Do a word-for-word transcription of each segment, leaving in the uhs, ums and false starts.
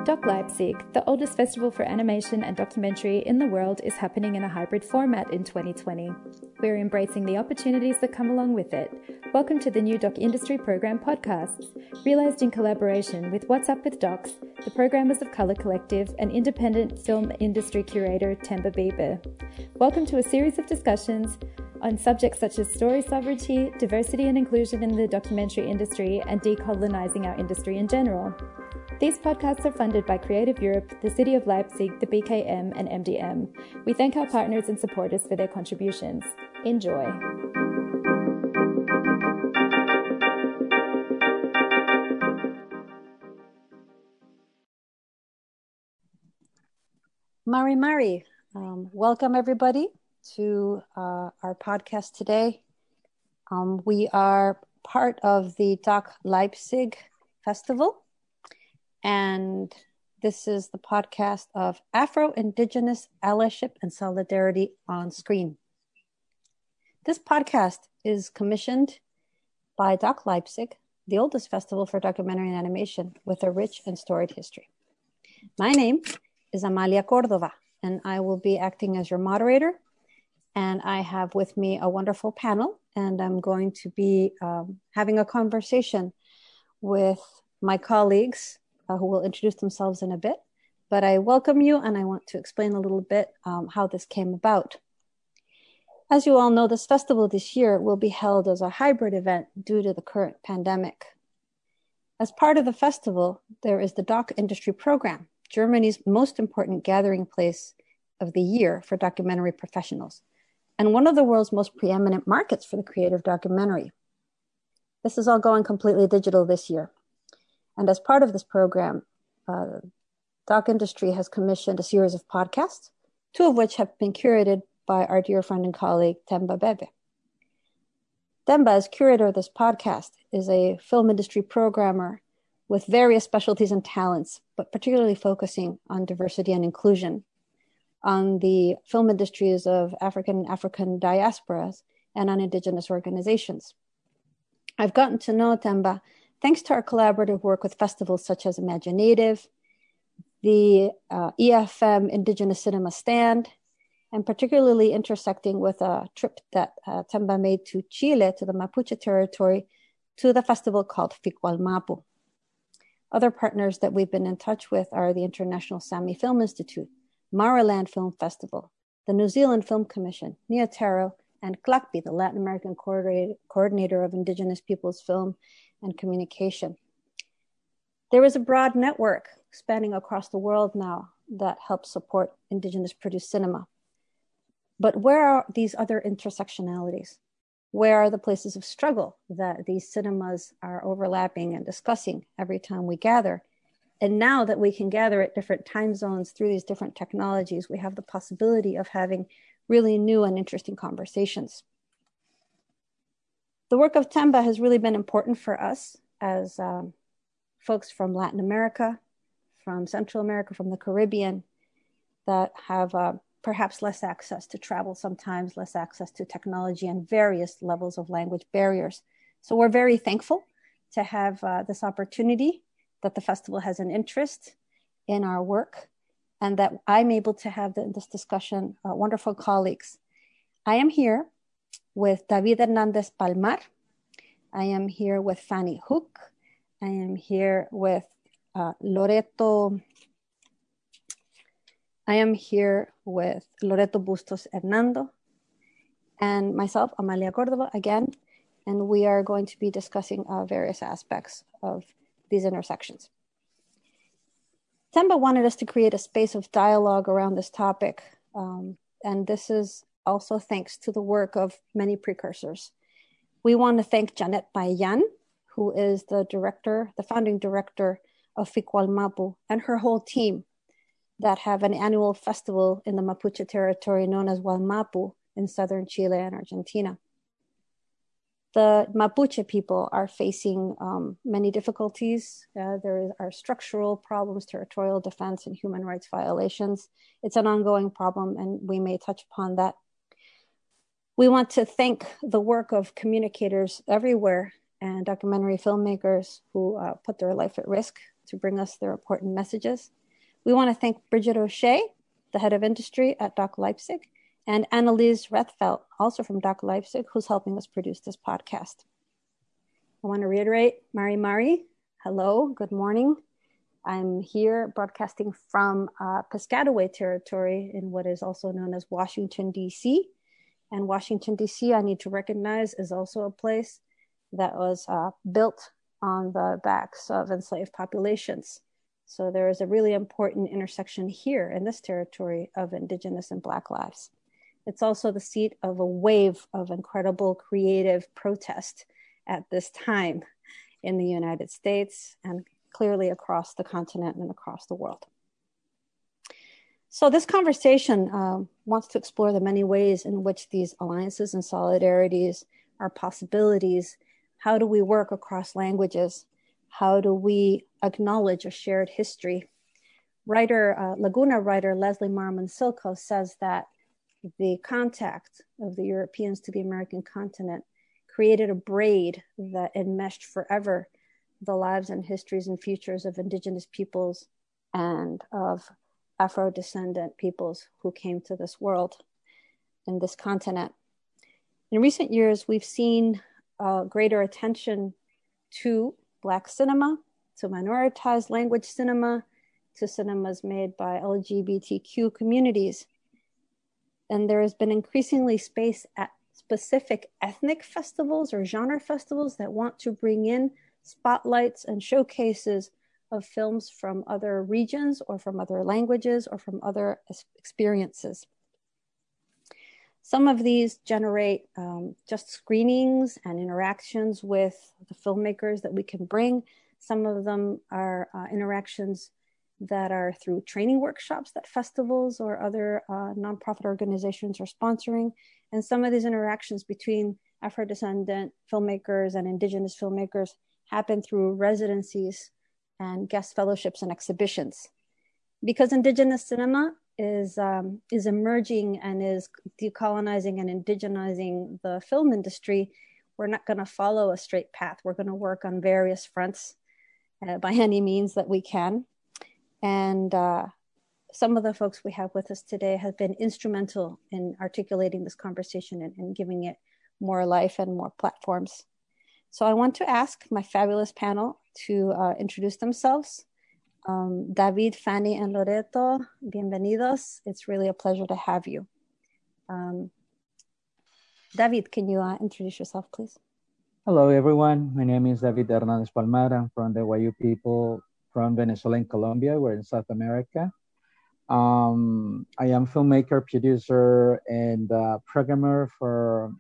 Doc Leipzig, the oldest festival for animation and documentary in the world, is happening in a hybrid format in twenty twenty. We're embracing the opportunities that come along with it. Welcome to the New Doc Industry Program podcasts, realized in collaboration with What's Up with Docs, the Programmers of Color Collective, and independent film industry curator Themba Bieber. Welcome to a series of discussions on subjects such as story sovereignty, diversity and inclusion in the documentary industry, and decolonizing our industry in general. These podcasts are funded by Creative Europe, the City of Leipzig, the B K M, and M D M. We thank our partners and supporters for their contributions. Enjoy. Mari Mari, um, welcome everybody to uh, our podcast today. Um, we are part of the Doc Leipzig Festival, and this is the podcast of Afro-Indigenous Allyship and Solidarity on Screen. This podcast is commissioned by Doc Leipzig, the oldest festival for documentary and animation with a rich and storied history. My name is Amalia Cordova, and I will be acting as your moderator. And I have with me a wonderful panel, and I'm going to be um, having a conversation with my colleagues uh, who will introduce themselves in a bit. But I welcome you, and I want to explain a little bit um, how this came about. As you all know, this festival this year will be held as a hybrid event due to the current pandemic. As part of the festival, there is the Doc Industry Program, Germany's most important gathering place of the year for documentary professionals, and one of the world's most preeminent markets for the creative documentary. This is all going completely digital this year. And as part of this program, uh, Doc Industry has commissioned a series of podcasts, two of which have been curated by our dear friend and colleague, Themba Bieber. Themba, as curator of this podcast, is a film industry programmer with various specialties and talents, but particularly focusing on diversity and inclusion, on the film industries of African and African diasporas, and on indigenous organizations. I've gotten to know Themba thanks to our collaborative work with festivals such as Imaginative, the uh, E F M Indigenous Cinema Stand, and particularly intersecting with a trip that uh, Themba made to Chile, to the Mapuche territory, to the festival called Ficualmapu. Other partners that we've been in touch with are the International Sami Film Institute, Maraland Film Festival, the New Zealand Film Commission, Neotero, and C L A C P I, the Latin American Coordinator of Indigenous Peoples Film and Communication. There is a broad network spanning across the world now that helps support Indigenous produced cinema. But where are these other intersectionalities? Where are the places of struggle that these cinemas are overlapping and discussing every time we gather? And now that we can gather at different time zones through these different technologies, we have the possibility of having really new and interesting conversations. The work of Themba has really been important for us as um, folks from Latin America, from Central America, from the Caribbean, that have uh, perhaps less access to travel sometimes, less access to technology, and various levels of language barriers. So we're very thankful to have uh, this opportunity, that the festival has an interest in our work, and that I'm able to have the, this discussion, uh, wonderful colleagues. I am here with David Hernandez Palmar. I am here with Fanny Hook. I am here with uh, Loreto. I am here with Loreto Bustos Hernando, and myself, Amalia Cordova, again, and we are going to be discussing uh, various aspects of these intersections. Themba wanted us to create a space of dialogue around this topic, um, and this is also thanks to the work of many precursors. We want to thank Janet Payan, who is the director, the founding director of Ficualmapu, and her whole team that have an annual festival in the Mapuche territory known as Wallmapu in southern Chile and Argentina. The Mapuche people are facing um, many difficulties. Uh, there are structural problems, territorial defense, and human rights violations. It's an ongoing problem, and we may touch upon that. We want to thank the work of communicators everywhere and documentary filmmakers who uh, put their life at risk to bring us their important messages. We want to thank Bridget O'Shea, the head of industry at D O C Leipzig, and Annelies Rethfeldt, also from D O C Leipzig, who's helping us produce this podcast. I want to reiterate, Mari Mari, hello, good morning. I'm here broadcasting from uh, Piscataway territory in what is also known as Washington, D C. And Washington, D C, I need to recognize, is also a place that was uh, built on the backs of enslaved populations. So there is a really important intersection here in this territory of Indigenous and Black lives. It's also the seat of a wave of incredible creative protest at this time in the United States and clearly across the continent and across the world. So this conversation um, wants to explore the many ways in which these alliances and solidarities are possibilities. How do we work across languages? How do we acknowledge a shared history? Writer, uh, Laguna writer Leslie Marmon Silko says that the contact of the Europeans to the American continent created a braid that enmeshed forever the lives and histories and futures of Indigenous peoples and of Afro-descendant peoples who came to this world and this continent. In recent years, we've seen uh, greater attention to Black cinema, to minoritized language cinema, to cinemas made by L G B T Q communities. And there has been increasingly space at specific ethnic festivals or genre festivals that want to bring in spotlights and showcases of films from other regions or from other languages or from other experiences. Some of these generate um, just screenings and interactions with the filmmakers that we can bring. Some of them are uh, interactions that are through training workshops that festivals or other uh, nonprofit organizations are sponsoring. And some of these interactions between Afro-descendant filmmakers and Indigenous filmmakers happen through residencies and guest fellowships and exhibitions. Because Indigenous cinema is, um, is emerging and is decolonizing and indigenizing the film industry, we're not gonna follow a straight path. We're gonna work on various fronts uh, by any means that we can. And uh, some of the folks we have with us today have been instrumental in articulating this conversation and, and giving it more life and more platforms. So I want to ask my fabulous panel to uh, introduce themselves. Um, David, Fanny, and Loreto, bienvenidos. It's really a pleasure to have you. Um, David, can you uh, introduce yourself, please? Hello, everyone. My name is David Hernandez Palmar. I'm from the Wayuu people from Venezuela and Colombia. We're in South America. Um, I am filmmaker, producer, and uh, programmer for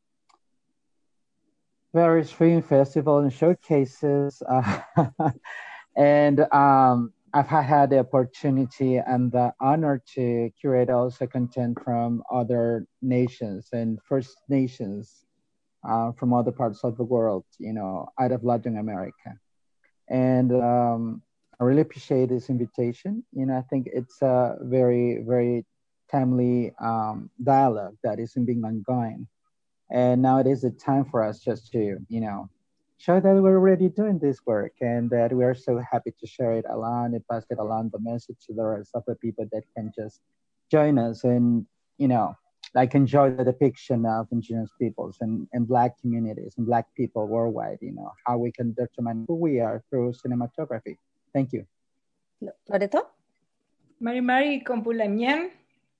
various film festivals and showcases. Uh, and um, I've had the opportunity and the honor to curate also content from other nations and First Nations uh, from other parts of the world, you know, out of Latin America. And um, I really appreciate this invitation. You know, I think it's a very, very timely um, dialogue that is being ongoing. And now it is the time for us just to, you know, show that we're already doing this work and that we are so happy to share it along and pass it along the message to the rest of the people that can just join us and, you know, like enjoy the depiction of Indigenous peoples and, and Black communities and Black people worldwide, you know, how we can determine who we are through cinematography. Thank you. Loreto? Mari Mari Compulamien.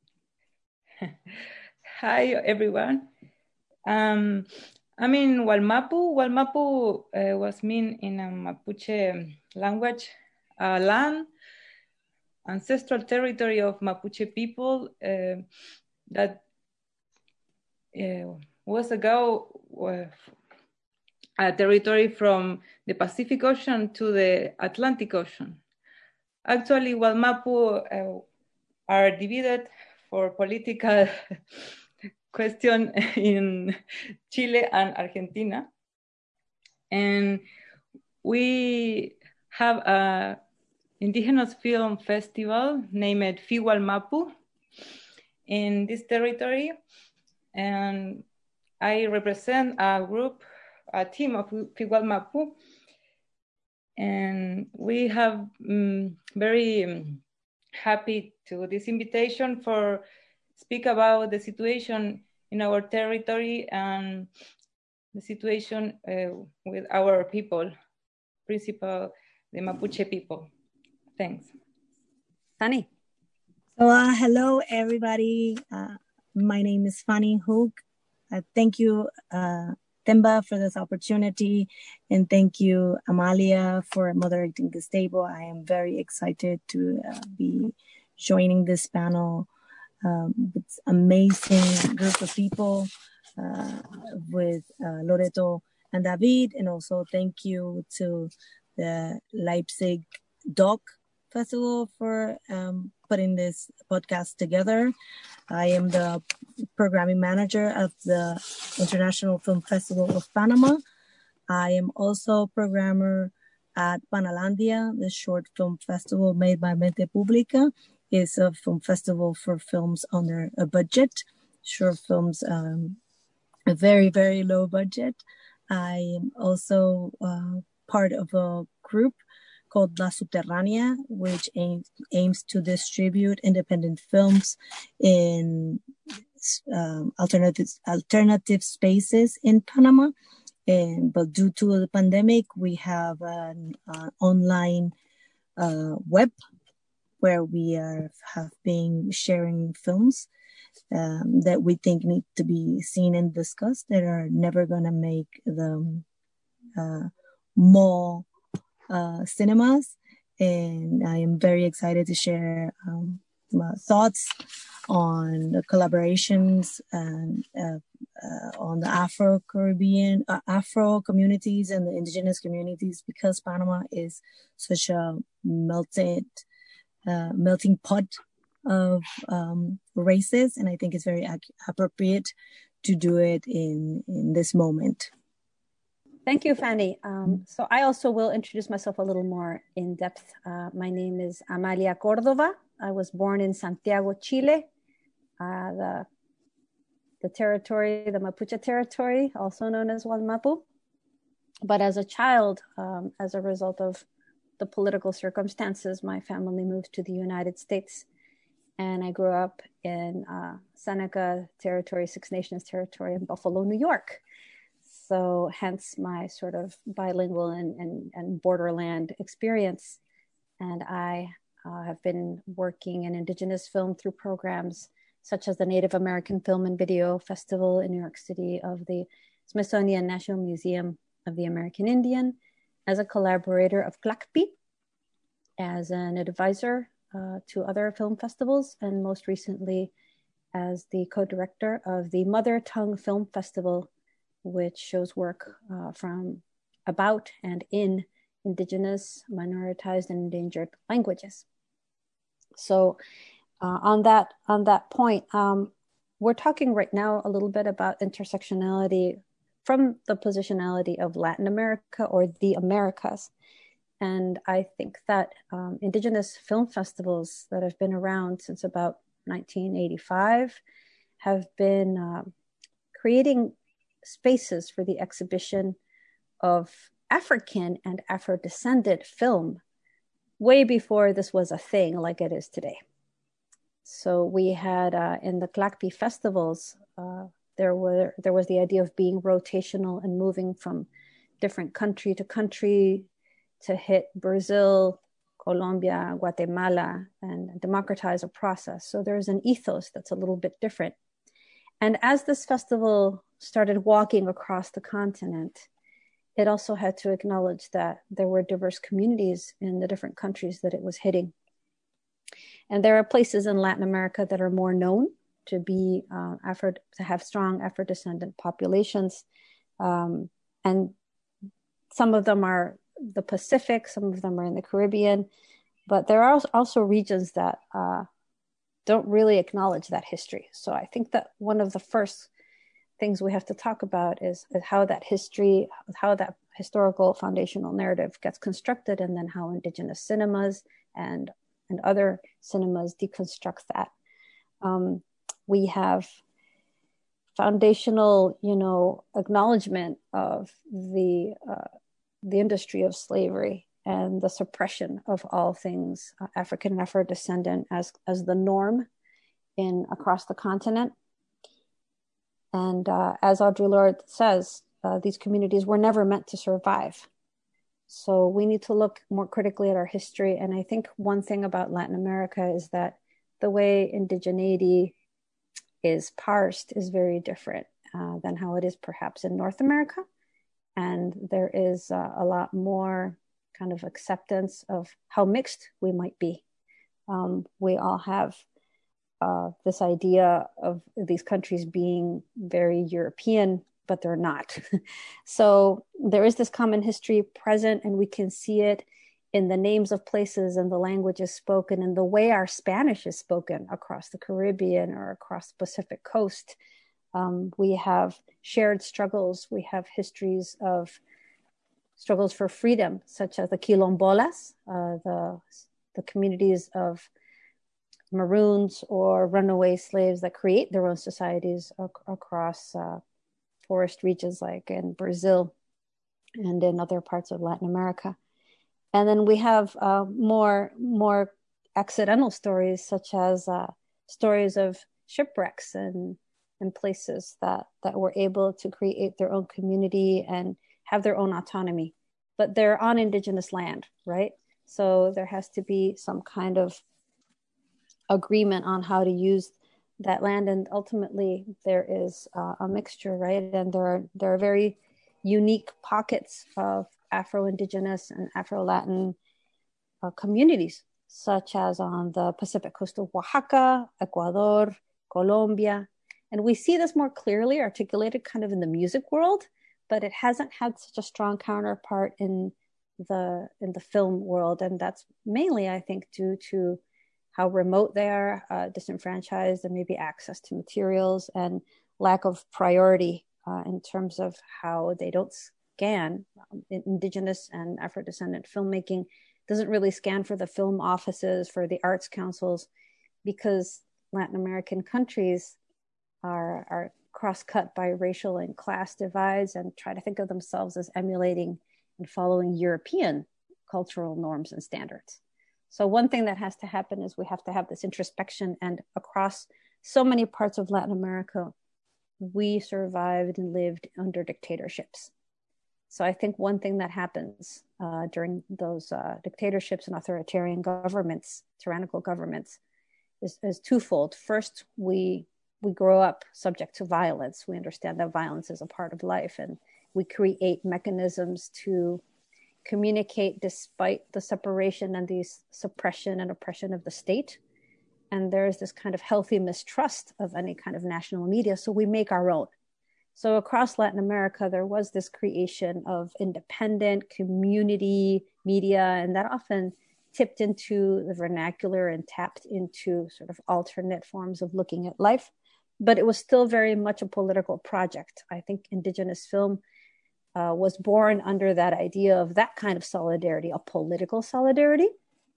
Hi, everyone. Um, I'm in Wallmapu. Wallmapu uh, was mean in a Mapuche language, uh, land, ancestral territory of Mapuche people uh, that uh, was ago uh, a territory from the Pacific Ocean to the Atlantic Ocean. Actually, Wallmapu uh, are divided for political question in Chile and Argentina. And we have a indigenous film festival named FIWALMAPU in this territory. And I represent a group, a team of FIWALMAPU. And we have um, very um, happy to this invitation for speak about the situation in our territory and the situation uh, with our people, principal the Mapuche people. Thanks. Fanny. So uh, hello everybody. Uh, my name is Fanny Hook. Uh, thank you, uh, Temba, for this opportunity, and thank you, Amalia, for moderating this table. I am very excited to uh, be joining this panel um, with amazing group of people, uh, with uh, Loreto and David, and also thank you to the Leipzig Doc Festival for um, putting this podcast together. I am the programming manager of the International Film Festival of Panama. I am also programmer at Panalandia, the short film festival made by Mente Pública. It's a film festival for films under a budget, short films, um, a very, very low budget. I am also uh, part of a group called La Subterránea, which aims, aims to distribute independent films in um, alternative, alternative spaces in Panama. And, but due to the pandemic, we have an uh, online uh, web where we are, have been sharing films um, that we think need to be seen and discussed that are never going to make the uh, mall Uh, cinemas, and I am very excited to share um, my thoughts on the collaborations and uh, uh, on the Afro-Caribbean, uh, Afro communities and the indigenous communities, because Panama is such a melted, uh, melting pot of um, races, and I think it's very ac- appropriate to do it in, in this moment. Thank you, Fanny. Um, so I also will introduce myself a little more in depth. Uh, my name is Amalia Cordova. I was born in Santiago, Chile, uh, the, the territory, the Mapuche territory, also known as Wallmapu. But as a child, um, as a result of the political circumstances, my family moved to the United States. And I grew up in uh, Seneca territory, Six Nations territory in Buffalo, New York. So hence my sort of bilingual and, and, and borderland experience. And I uh, have been working in Indigenous film through programs such as the Native American Film and Video Festival in New York City of the Smithsonian National Museum of the American Indian, as a collaborator of C L A C P, as an advisor uh, to other film festivals, and most recently as the co-director of the Mother Tongue Film Festival, which shows work uh, from, about, and in Indigenous, minoritized, and endangered languages. So uh, on that on that point, um, we're talking right now a little bit about intersectionality from the positionality of Latin America or the Americas. And I think that um, Indigenous film festivals that have been around since about nineteen eighty-five have been uh, creating spaces for the exhibition of African and Afro-descendant film way before this was a thing like it is today. So we had uh, in the C L A C P festivals, uh, there were there was the idea of being rotational and moving from different country to country to hit Brazil, Colombia, Guatemala, and democratize a process. So there's an ethos that's a little bit different. And as this festival started walking across the continent, it also had to acknowledge that there were diverse communities in the different countries that it was hitting. And there are places in Latin America that are more known to be uh, Afro, to have strong Afro-descendant populations. Um, and some of them are the Pacific, some of them are in the Caribbean, but there are also regions that uh, don't really acknowledge that history. So I think that one of the first things we have to talk about is, is how that history, how that historical foundational narrative gets constructed, and then how Indigenous cinemas and, and other cinemas deconstruct that. Um, we have foundational, you know, acknowledgement of the uh, the industry of slavery and the suppression of all things uh, African and Afro-descendant as, as the norm in across the continent. And uh, as Audre Lorde says, uh, these communities were never meant to survive. So we need to look more critically at our history. And I think one thing about Latin America is that the way indigeneity is parsed is very different uh, than how it is perhaps in North America. And there is uh, a lot more kind of acceptance of how mixed we might be. Um, we all have uh, this idea of these countries being very European, but they're not. So there is this common history present, and we can see it in the names of places and the languages spoken and the way our Spanish is spoken across the Caribbean or across the Pacific coast. Um, we have shared struggles. We have histories of struggles for freedom, such as the quilombolas, uh, the, the communities of Maroons or runaway slaves that create their own societies ac- across uh, forest regions like in Brazil and in other parts of Latin America. And then we have uh, more, more accidental stories, such as uh, stories of shipwrecks and, and places that, that were able to create their own community and have their own autonomy. But they're on indigenous land, right? So there has to be some kind of agreement on how to use that land. And ultimately there is uh, a mixture, right? And there are, there are very unique pockets of Afro-Indigenous and Afro-Latin uh, communities, such as on the Pacific coast of Oaxaca, Ecuador, Colombia. And we see this more clearly articulated kind of in the music world, but it hasn't had such a strong counterpart in the in the film world. And that's mainly, I think, due to how remote they are, uh, disenfranchised, and maybe access to materials and lack of priority uh, in terms of how they don't scan. Um, indigenous and Afro-descendant filmmaking doesn't really scan for the film offices, for the arts councils, because Latin American countries are, are cross-cut by racial and class divides and try to think of themselves as emulating and following European cultural norms and standards. So one thing that has to happen is we have to have this introspection, and across so many parts of Latin America, we survived and lived under dictatorships. So I think one thing that happens uh, during those uh, dictatorships and authoritarian governments, tyrannical governments, is, is twofold. First, we we grow up subject to violence. We understand that violence is a part of life, and we create mechanisms to communicate despite the separation and the suppression and oppression of the state. And there is this kind of healthy mistrust of any kind of national media. So we make our own. So across Latin America, there was this creation of independent community media, and that often tipped into the vernacular and tapped into sort of alternate forms of looking at life. But it was still very much a political project. I think indigenous film Uh, was born under that idea of that kind of solidarity, a political solidarity.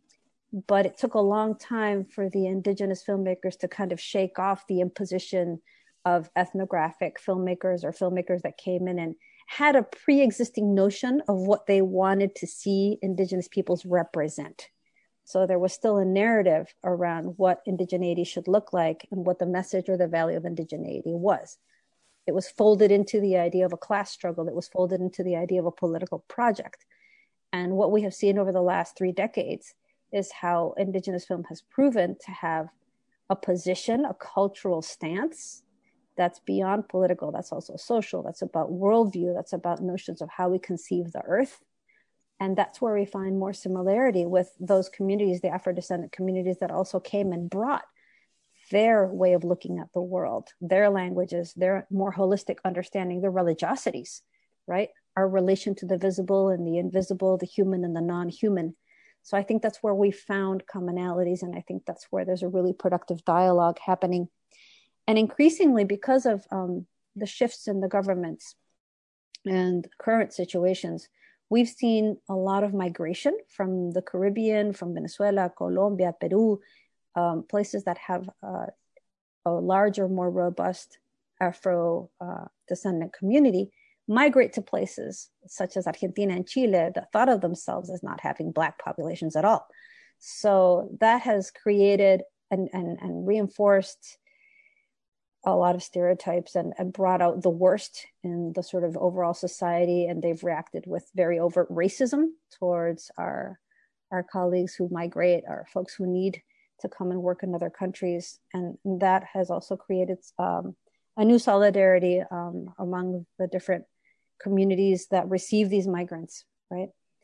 But it took a long time for the indigenous filmmakers to kind of shake off the imposition of ethnographic filmmakers or filmmakers that came in and had a pre-existing notion of what they wanted to see indigenous peoples represent. So there was still a narrative around what indigeneity should look like and what the message or the value of indigeneity was. It was folded into the idea of a class struggle. It was folded into the idea of a political project. And what we have seen over the last three decades is how indigenous film has proven to have a position, a cultural stance that's beyond political, that's also social, that's about worldview, that's about notions of how we conceive the earth. And that's where we find more similarity with those communities, the Afro-descendant communities that also came and brought their way of looking at the world, their languages, their more holistic understanding, their religiosities, right? Our relation to the visible and the invisible, the human and the non-human. So I think that's where we found commonalities. And I think that's where there's a really productive dialogue happening. And increasingly, because of um, the shifts in the governments and current situations, we've seen a lot of migration from the Caribbean, from Venezuela, Colombia, Peru, Um, places that have uh, a larger, more robust Afro uh, descendant community, migrate to places such as Argentina and Chile that thought of themselves as not having Black populations at all. So that has created and, and, and reinforced a lot of stereotypes and, and brought out the worst in the sort of overall society. And they've reacted with very overt racism towards our, our colleagues who migrate, our folks who need to come and work in other countries. And that has also created um, a new solidarity um, among the different communities that receive these migrants, right?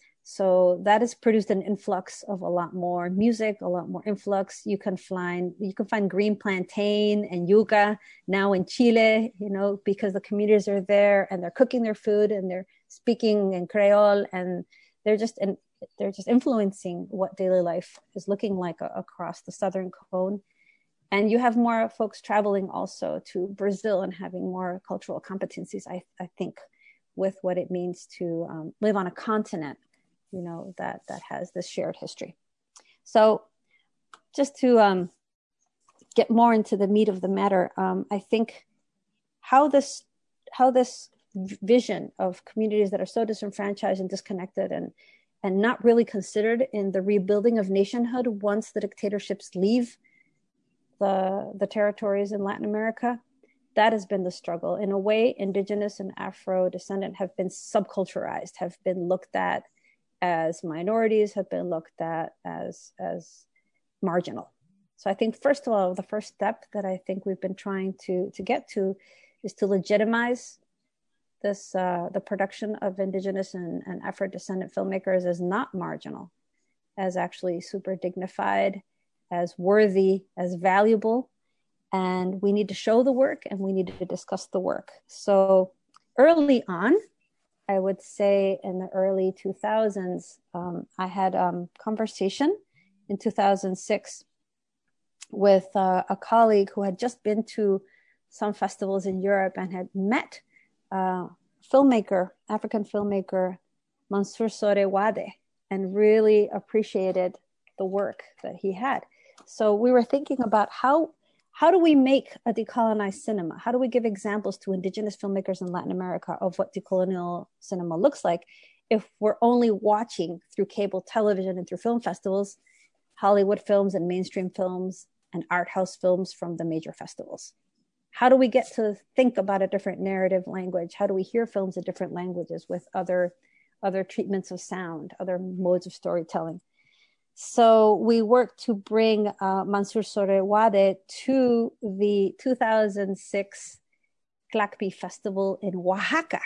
So that has produced an influx of a lot more music, a lot more influx. You can find you can find green plantain and yuca now in Chile, you know, because the communities are there and they're cooking their food and they're speaking in Creole and they're just in, they're just influencing what daily life is looking like a, across the Southern Cone. And you have more folks traveling also to Brazil and having more cultural competencies, I, I think, with what it means to um, live on a continent, you know, that that has this shared history. So just to um, get more into the meat of the matter, um, I think how this how this vision of communities that are so disenfranchised and disconnected and and not really considered in the rebuilding of nationhood once the dictatorships leave the the territories in Latin America, that has been the struggle. In a way, indigenous and Afro-descendant have been subculturized, have been looked at as minorities, have been looked at as, as marginal. So I think, first of all, the first step that I think we've been trying to, to get to is to legitimize this, uh, the production of indigenous and, and Afro-descendant filmmakers as not marginal, as actually super dignified, as worthy, as valuable. And we need to show the work and we need to discuss the work. So early on, I would say in the early two thousands, um, I had a um, conversation in two thousand six with uh, a colleague who had just been to some festivals in Europe and had met uh, filmmaker, African filmmaker, Mansour Sore Wade, and really appreciated the work that he had. So we were thinking about how How do we make a decolonized cinema? How do we give examples to indigenous filmmakers in Latin America of what decolonial cinema looks like if we're only watching through cable television and through film festivals, Hollywood films and mainstream films and art house films from the major festivals? How do we get to think about a different narrative language? How do we hear films in different languages with other, other treatments of sound, other modes of storytelling? So we worked to bring uh, Mansour Sore Wade to the two thousand six Tlacpi Festival in Oaxaca.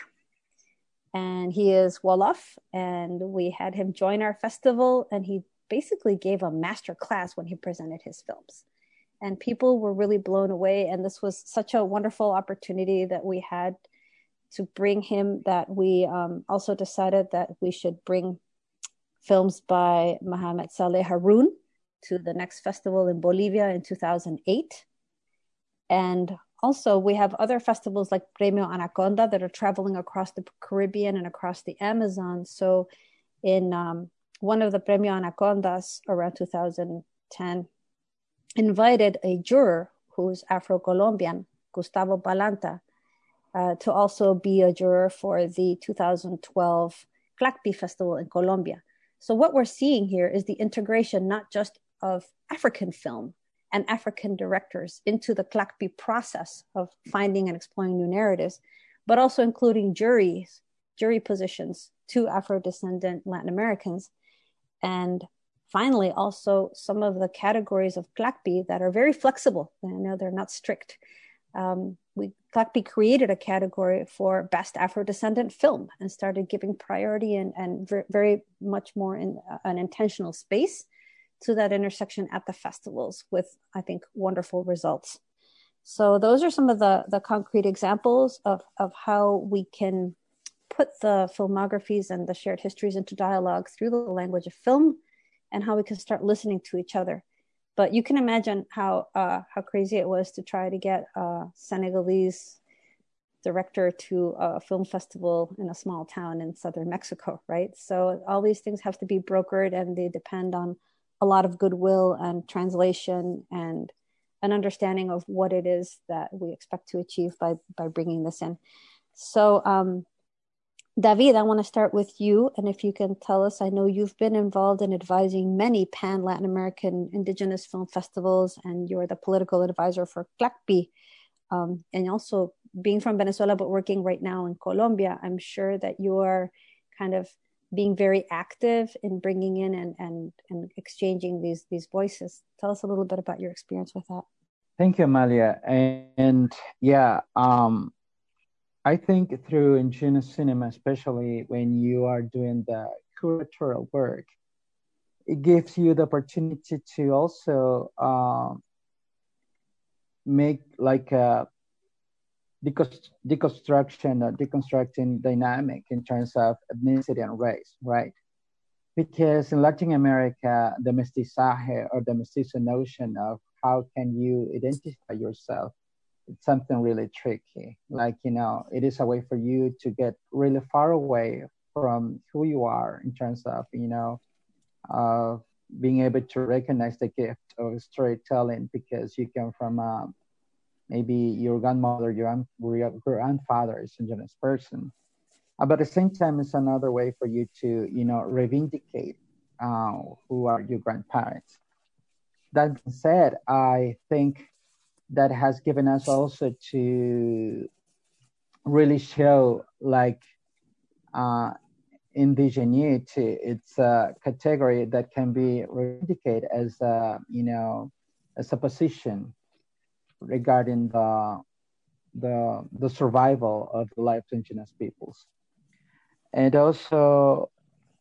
And he is Wolof, and we had him join our festival, and he basically gave a master class when he presented his films. And people were really blown away, and this was such a wonderful opportunity that we had to bring him that we um, also decided that we should bring films by Mohamed Saleh Haroun to the next festival in Bolivia in two thousand eight. And also we have other festivals like Premio Anaconda that are traveling across the Caribbean and across the Amazon. So in um, one of the Premio Anacondas around two thousand ten, invited a juror who's Afro-Colombian, Gustavo Balanta, uh, to also be a juror for the two thousand twelve Tlacpi Festival in Colombia. So what we're seeing here is the integration not just of African film and African directors into the Tlacpi process of finding and exploring new narratives, but also including juries, jury positions to Afro-descendant Latin Americans. And finally, also some of the categories of Tlacpi that are very flexible. I know they're not strict. Um, we Tlacpi created a category for best Afro-descendant film and started giving priority and, and ver- very much more in uh, an intentional space to that intersection at the festivals with, I think, wonderful results. So those are some of the, the concrete examples of, of how we can put the filmographies and the shared histories into dialogue through the language of film and how we can start listening to each other. But you can imagine how uh, how crazy it was to try to get a Senegalese director to a film festival in a small town in southern Mexico, right? So all these things have to be brokered, and they depend on a lot of goodwill and translation and an understanding of what it is that we expect to achieve by by bringing this in. So um, David, I want to start with you. And if you can tell us, I know you've been involved in advising many pan Latin American indigenous film festivals, and you're the political advisor for CLACPI. Um, and also being from Venezuela, but working right now in Colombia, I'm sure that you're kind of being very active in bringing in and, and, and exchanging these, these voices. Tell us a little bit about your experience with that. Thank you, Amalia. And, and yeah, um, I think through indigenous cinema, especially when you are doing the curatorial work, it gives you the opportunity to also uh, make like a deconstruction or deconstructing dynamic in terms of ethnicity and race, right? Because in Latin America, the mestizaje or the mestizo notion of how can you identify yourself, it's something really tricky. Like, you know, it is a way for you to get really far away from who you are in terms of, you know, uh, being able to recognize the gift of storytelling because you come from a, maybe your grandmother, your, your grandfather is an indigenous person. Uh, but at the same time, it's another way for you to, you know, reivindicate uh, who are your grandparents. That being said, I think that has given us also to really show like uh, indigeneity. It's a category that can be reivindicated as a, you know, as a position regarding the the the survival of the life of indigenous peoples, and also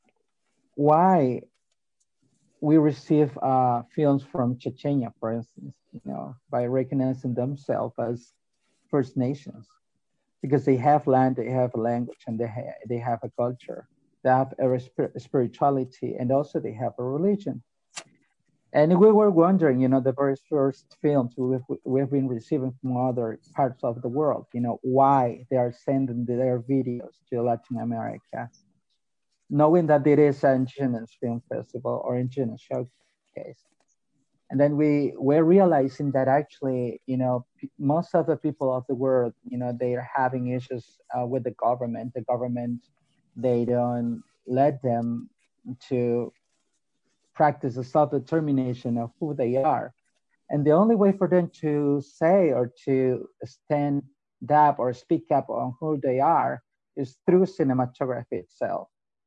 why we receive uh, films from Chechnya, for instance, you know, by recognizing themselves as First Nations, because they have land, they have a language, and they ha- they have a culture, they have a spir- spirituality, and also they have a religion. And we were wondering, you know, the very first films we've, we've been receiving from other parts of the world, you know, why they are sending their videos to Latin America, knowing that it is an indigenous film festival or indigenous showcase. And then we were realizing that actually, you know, p- most of the people of the world, you know, they are having issues uh, with the government. The government, they don't let them to practice a self-determination of who they are. And the only way for them to say or to stand up or speak up on who they are is through cinematography itself.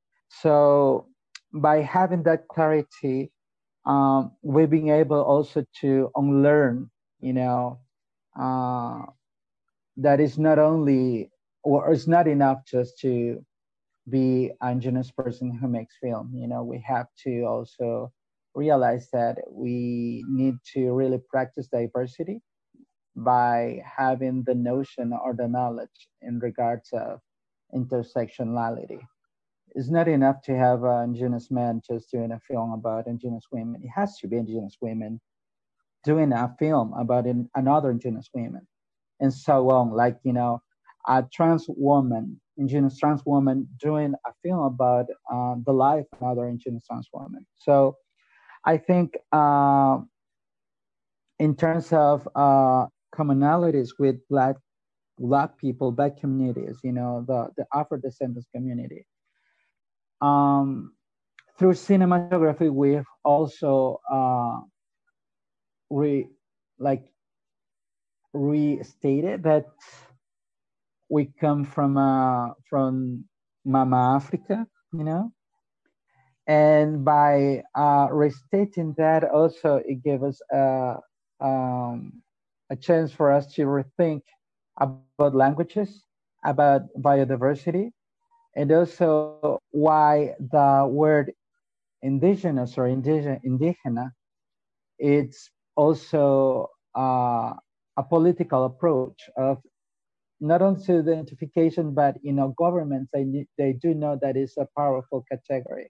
So by having that clarity, um, we're being able also to unlearn, you know, uh, that is not only, or it's not enough just to be an indigenous person who makes film. You know, we have to also realize that we need to really practice diversity by having the notion or the knowledge in regards of intersectionality. It's not enough to have an indigenous man just doing a film about indigenous women. It has to be indigenous women doing a film about in, another indigenous women, and so on. Like, you know, a trans woman, indigenous trans woman doing a film about uh, the life of another indigenous trans woman. So I think uh, in terms of uh, commonalities with Black Black people, Black communities, you know, the, the Afro descendants community, um, through cinematography, we've also uh, re like restated that we come from uh, from Mama Africa, you know, and by uh, restating that, also it gave us a um, a chance for us to rethink about languages, about biodiversity, and also why the word indigenous or indigen, indigena, it's also uh, a political approach of not only to the identification, but, you know, governments, they, they do know that it's a powerful category.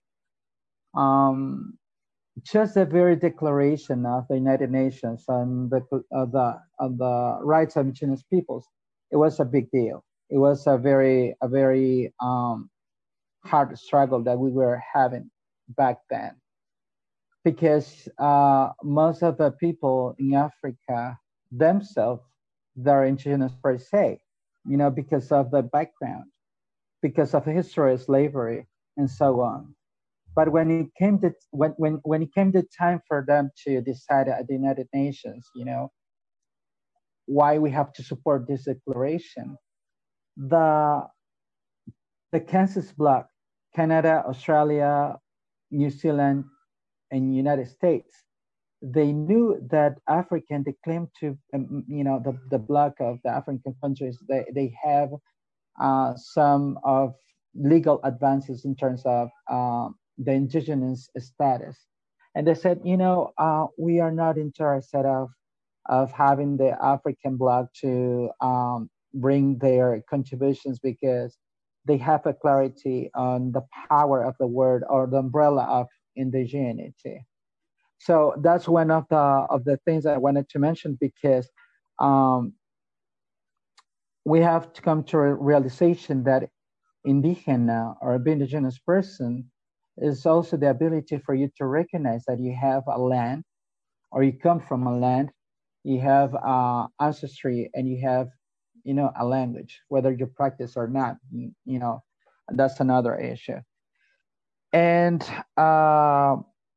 Um, just the very declaration of the United Nations on the, uh, the, on the rights of indigenous peoples, it was a big deal. It was a very, a very um, hard struggle that we were having back then, because uh, most of the people in Africa themselves, they're indigenous per se, you know, because of the background. because of the history of slavery and so on. But when it came to when when when it came to time for them to decide at the United Nations, you know, why we have to support this declaration, the the Kansas Bloc, Canada, Australia, New Zealand, and United States, they knew that African, they claim to, um, you know, the, the bloc of the African countries, they, they have uh, some of legal advances in terms of uh, the indigenous status. And they said, you know, uh, we are not interested of, of having the African bloc to um, bring their contributions because they have a clarity on the power of the word or the umbrella of indigeneity. So that's one of the of the things I wanted to mention because um, we have to come to a realization that indigena or being indigenous person is also the ability for you to recognize that you have a land or you come from a land, you have uh, ancestry, and you have, you know, a language, whether you practice or not, you, you know, that's another issue. And uh,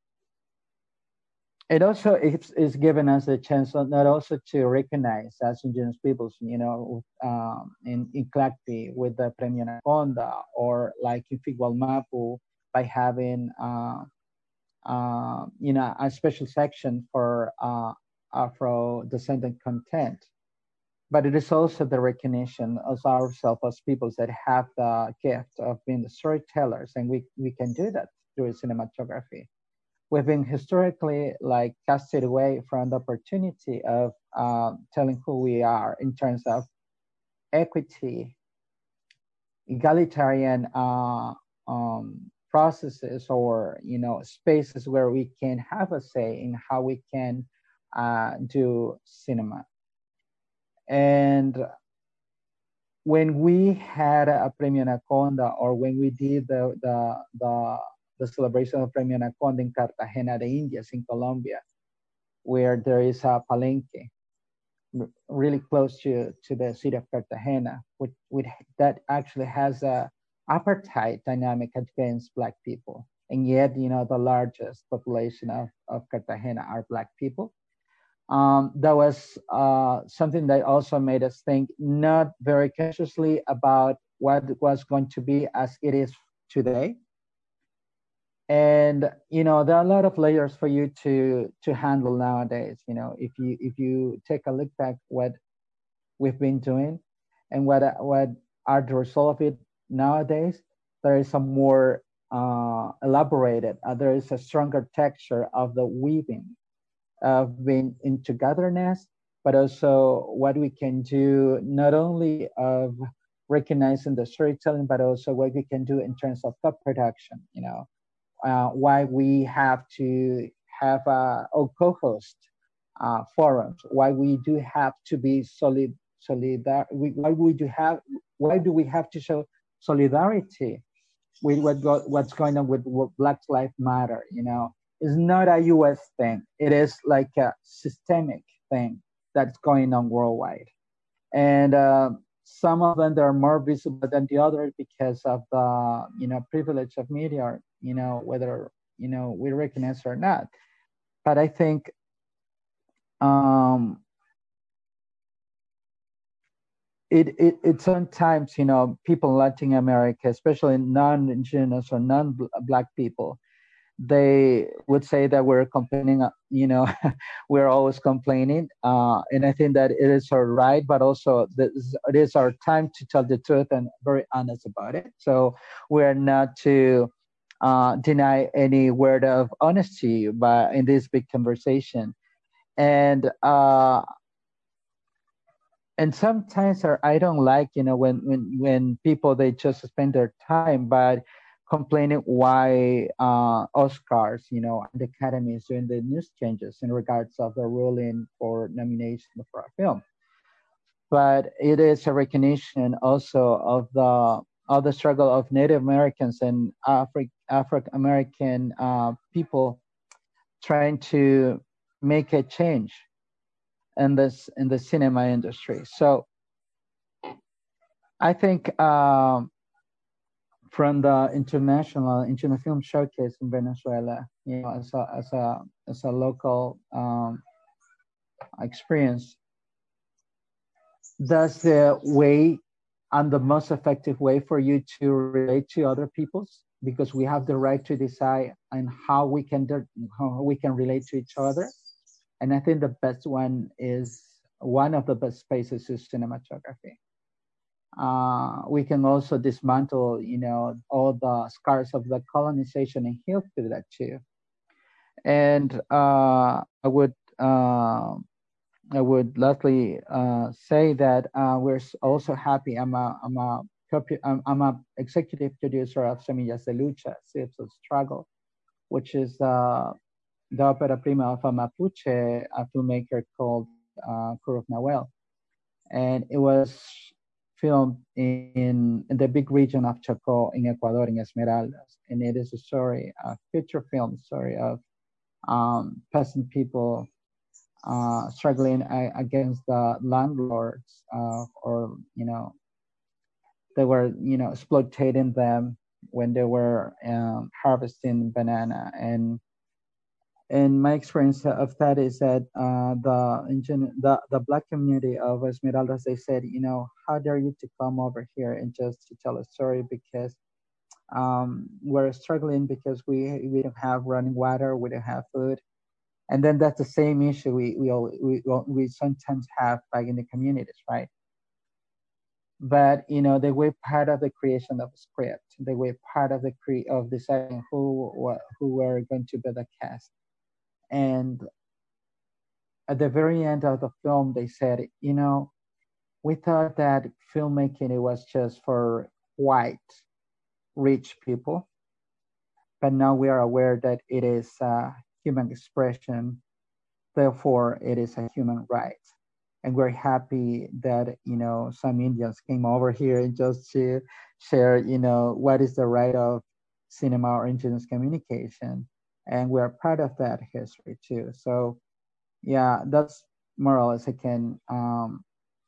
it also is, is given us a chance not also to recognize as indigenous peoples, you know, um, in, in Tlacti with the Premio Anaconda, or like in Figualmapu by having, uh, uh, you know, a special section for uh, Afro-descendant content. But it is also the recognition of ourselves as peoples that have the gift of being the storytellers, and we, we can do that through cinematography. We've been historically like casted away from the opportunity of uh, telling who we are in terms of equity, egalitarian uh, um, processes, or, you know, spaces where we can have a say in how we can uh, do cinema. And when we had a Premio Anaconda, or when we did the the the the celebration of Premio Anaconda in Cartagena de Indias in Colombia, where there is a palenque really close to, to the city of Cartagena, which, which that actually has a apartheid dynamic against Black people. And yet, you know, the largest population of, of Cartagena are Black people. Um, that was uh, something that also made us think not very consciously about what was going to be as it is today. And, you know, there are a lot of layers for you to to handle nowadays. You know, if you if you take a look back what we've been doing and what what are the result of it nowadays, there is a more uh, elaborated, uh, there is a stronger texture of the weaving of being in togetherness, but also what we can do not only of recognizing the storytelling, but also what we can do in terms of co-production. You know. Uh, why we have to have a, a co-host uh, forums, why we do have to be solid, solidar, we, why we do have, why do we have to show solidarity with what go, what's going on with what Black Lives Matter? You know, it's not a U S thing; it is like a systemic thing that's going on worldwide, and uh, some of them are more visible than the others because of the, you know, privilege of media, you know, whether, you know, we recognize or not. But I think um, it, it, it sometimes, you know, people in Latin America, especially non-indigenous or non-Black people, they would say that we're complaining, you know, we're always complaining. Uh, and I think that it is our right, but also this, it is our time to tell the truth and very honest about it. So we're not to uh, deny any word of honesty but in this big conversation. And uh, and sometimes I don't like, you know, when, when, when people, they just spend their time, but complaining why uh, Oscars, you know, the Academy is doing the news changes in regards of the ruling for nomination for a film. But it is a recognition also of the of the struggle of Native Americans and Afri- African American uh, people trying to make a change in this in the cinema industry. So I think. Um, from the international International Film Showcase in Venezuela, you know, as a as a as a local um, experience. That's the way and the most effective way for you to relate to other peoples, because we have the right to decide on how we can how we can relate to each other. And I think the best one is one of the best spaces is cinematography. Uh, we can also dismantle, you know, all the scars of the colonization and heal through that too. And uh, I would uh, I would lastly uh, say that uh, we're also happy. I'm a I'm a I'm, I'm a executive producer of Semillas de Lucha, Seeds of Struggle, which is uh, the opera prima of a Mapuche, a filmmaker called uh, Kurov Nahuel, and it was filmed in, in the big region of Chocó in Ecuador, in Esmeraldas, and it is a story, a feature film story of um, peasant people uh, struggling a, against the landlords, uh, or you know, they were you know exploiting them when they were um, harvesting banana. And and my experience of that is that uh, the, the the black community of Esmeraldas, they said, you know, how dare you to come over here and just to tell a story, because um, we're struggling because we we don't have running water, we don't have food. And then that's the same issue we we we we sometimes have back in the communities, right? But you know, they were part of the creation of a script. They were part of the cre of deciding who who were going to be the cast. And at the very end of the film, they said, you know, we thought that filmmaking, it was just for white, rich people. But now we are aware that it is a human expression. Therefore, it is a human right. And we're happy that, you know, some Indians came over here and just to share, you know, what is the right of cinema or indigenous communication. And we're part of that history too. So yeah, that's more or less I can um,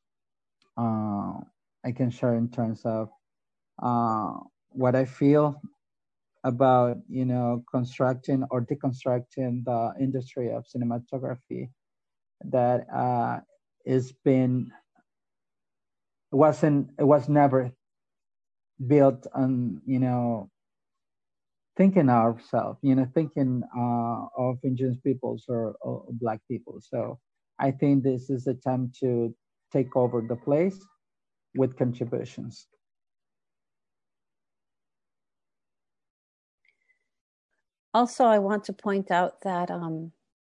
uh, I can share in terms of uh, what I feel about, you know, constructing or deconstructing the industry of cinematography that uh, is been wasn't it was never built on, you know, thinking ourselves, you know, thinking uh, of indigenous peoples or, or black people. So I think this is the time to take over the place with contributions. Also, I want to point out that um,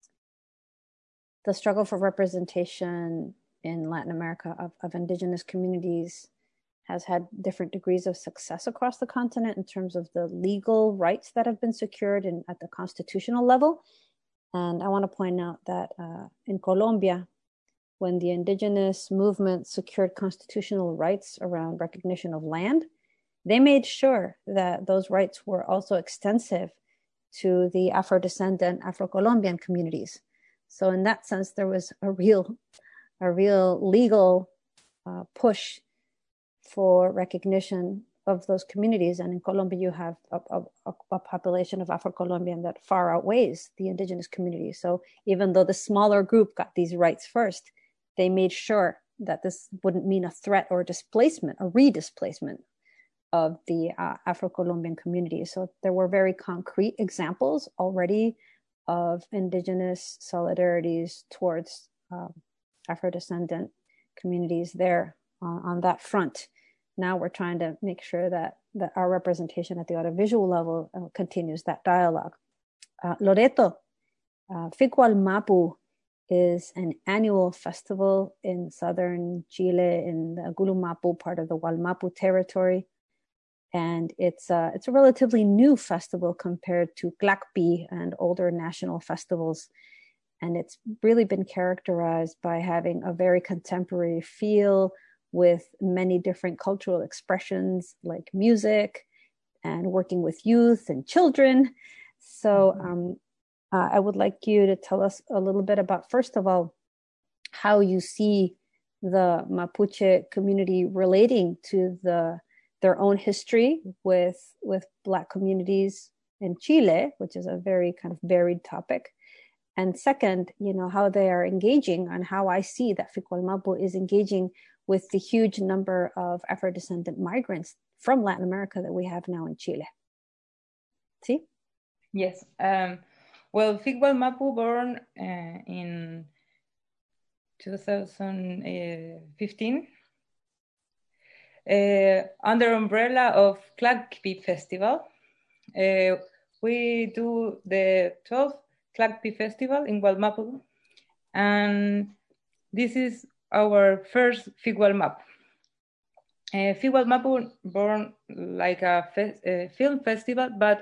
the struggle for representation in Latin America of, of indigenous communities has had different degrees of success across the continent in terms of the legal rights that have been secured in, at the constitutional level. And I want to point out that uh, in Colombia, when the indigenous movement secured constitutional rights around recognition of land, they made sure that those rights were also extensive to the Afro-descendant, Afro-Colombian communities. So in that sense, there was a real, a real legal uh, push for recognition of those communities. And in Colombia, you have a, a, a population of Afro-Colombian that far outweighs the indigenous community. So even though the smaller group got these rights first, they made sure that this wouldn't mean a threat or displacement, a redisplacement of the uh, Afro-Colombian community. So there were very concrete examples already of indigenous solidarities towards um, Afro-descendant communities there uh, on that front. Now we're trying to make sure that, that our representation at the audiovisual level uh, continues that dialogue. Uh, Loreto, uh, Ficual Mapu is an annual festival in southern Chile in the Gulumapu, part of the Gualmapu territory. And it's a, it's a relatively new festival compared to Tlacpi and older national festivals. And it's really been characterized by having a very contemporary feel with many different cultural expressions like music and working with youth and children. So um, uh, I would like you to tell us a little bit about, first of all, how you see the Mapuche community relating to the, the their own history with with Black communities in Chile, which is a very kind of varied topic. And second, you know, how they are engaging and how I see that Ficualmapu is engaging with the huge number of Afro-descendant migrants from Latin America that we have now in Chile. See? Yes. Um, well, Ficualmapu born uh, in two thousand fifteen uh, under umbrella of Tlacpi Festival. Uh, we do the twelfth Tlacpi Festival in Gualmapu, and this is our first Ficualmapu. Uh, Ficualmapu born like a, fe a film festival, but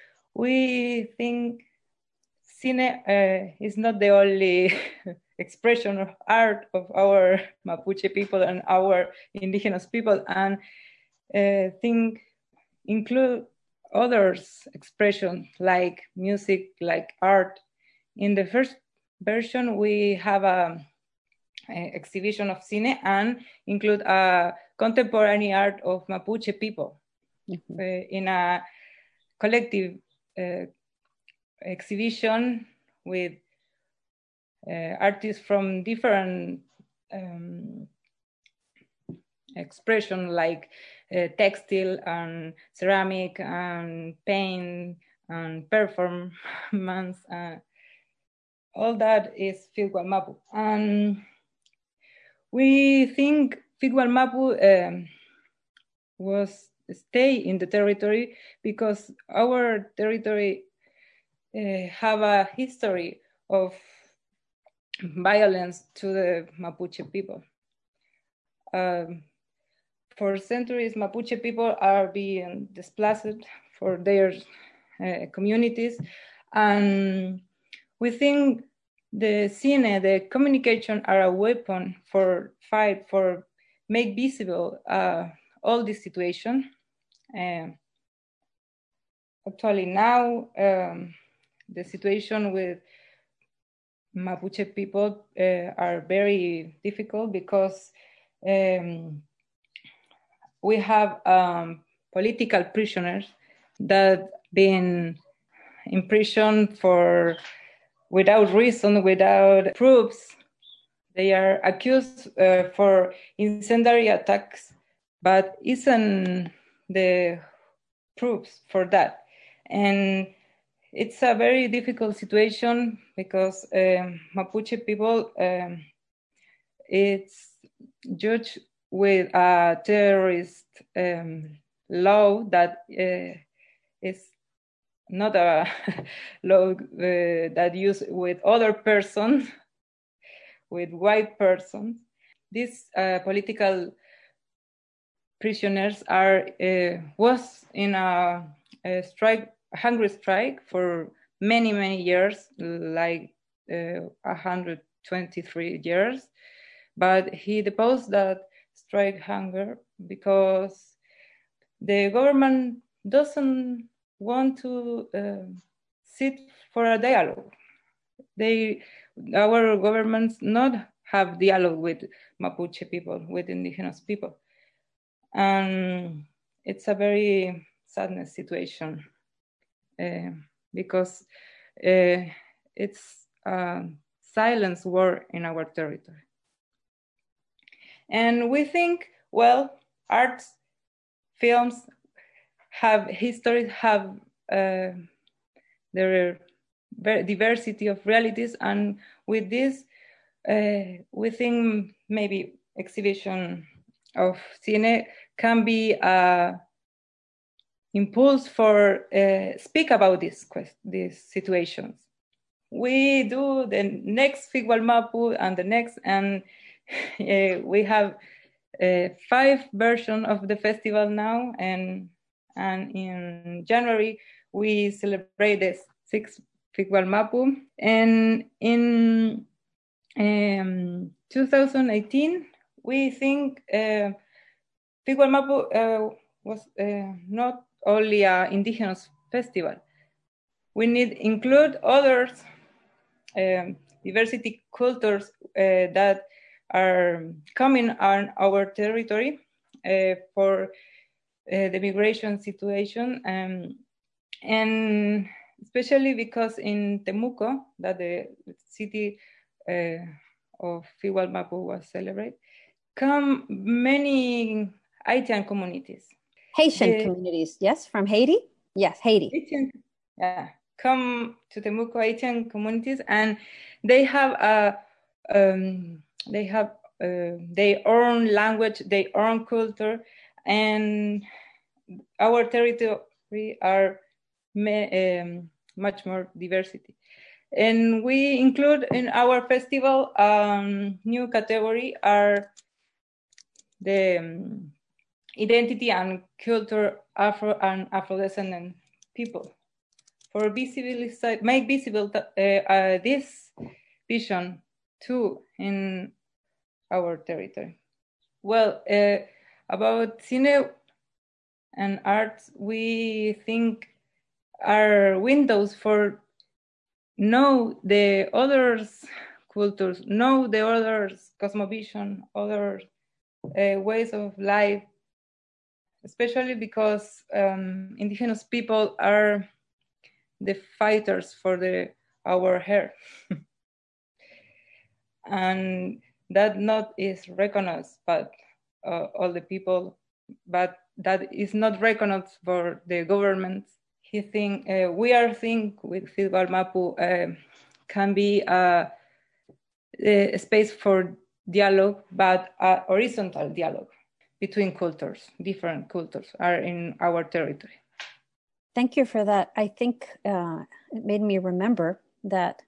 we think cine uh, is not the only expression of art of our Mapuche people and our indigenous people, and uh, think include others expression like music, like art. In the first version, we have a, a exhibition of cine and include a contemporary art of Mapuche people mm-hmm. uh, in a collective uh, exhibition with uh, artists from different um, expression like uh, textile and ceramic and paint and performance. Uh, all that is Ficualmapu. And we think Ficualmapu um, was stay in the territory because our territory uh, have a history of violence to the Mapuche people. Um, for centuries, Mapuche people are being displaced for their uh, communities, and we think the cine, the communication are a weapon for fight, for make visible uh, all this situation. Uh, actually now, um, the situation with Mapuche people uh, are very difficult because um, we have um, political prisoners that been imprisoned for without reason, without proofs. They are accused uh, for incendiary attacks, but isn't the proofs for that. And it's a very difficult situation because um, Mapuche people, um, it's judged with a terrorist um, law that uh, is not a law uh, that used with other persons, with white persons. These uh, political prisoners are uh, was in a, a strike, a hunger strike for many many years, like uh, one hundred twenty-three years. But he deposed that strike hunger because the government doesn't want to uh, sit for a dialogue. They, our governments not have dialogue with Mapuche people, with indigenous people. And it's a very sadness situation uh, because uh, it's a silence war in our territory. And we think, well, arts, films have history, have uh, their diversity of realities, and with this, uh, we think maybe exhibition of cine can be a impulse for uh, speak about this these situations. We do the next Ficualmapu and the next, and uh, we have uh, five versions of the festival now, and and in January we celebrate the sixth Ficualmapu, and in um, two thousand eighteen we think uh, Ficualmapu uh, was uh, not only an indigenous festival. We need include others um, diversity cultures uh, that are coming on our territory uh, for uh, the migration situation, um, and especially because in Temuco, that the city uh, of Fiwalmapu was celebrated, come many Haitian communities. Haitian the, communities, yes, from Haiti? Yes, Haiti. Haitian, yeah, come to Temuco Haitian communities, and they have a um, they have uh, their own language, their own culture, and our territory are me, um, much more diversity. And we include in our festival um, new category are the um, identity and culture Afro and Afro-descendant people. For visibilize, make visible uh, uh, this vision too in our territory. Well, uh, about cine and arts, we think are windows for know the others' cultures, know the others' cosmovision, other uh, ways of life, especially because um, indigenous people are the fighters for the our hair. And that not is recognized by uh, all the people, but that is not recognized for the government. He think uh, we are think with Fiwalmapu uh, can be a, a space for dialogue, but a horizontal dialogue between cultures, different cultures are in our territory. Thank you for that. I think uh, it made me remember that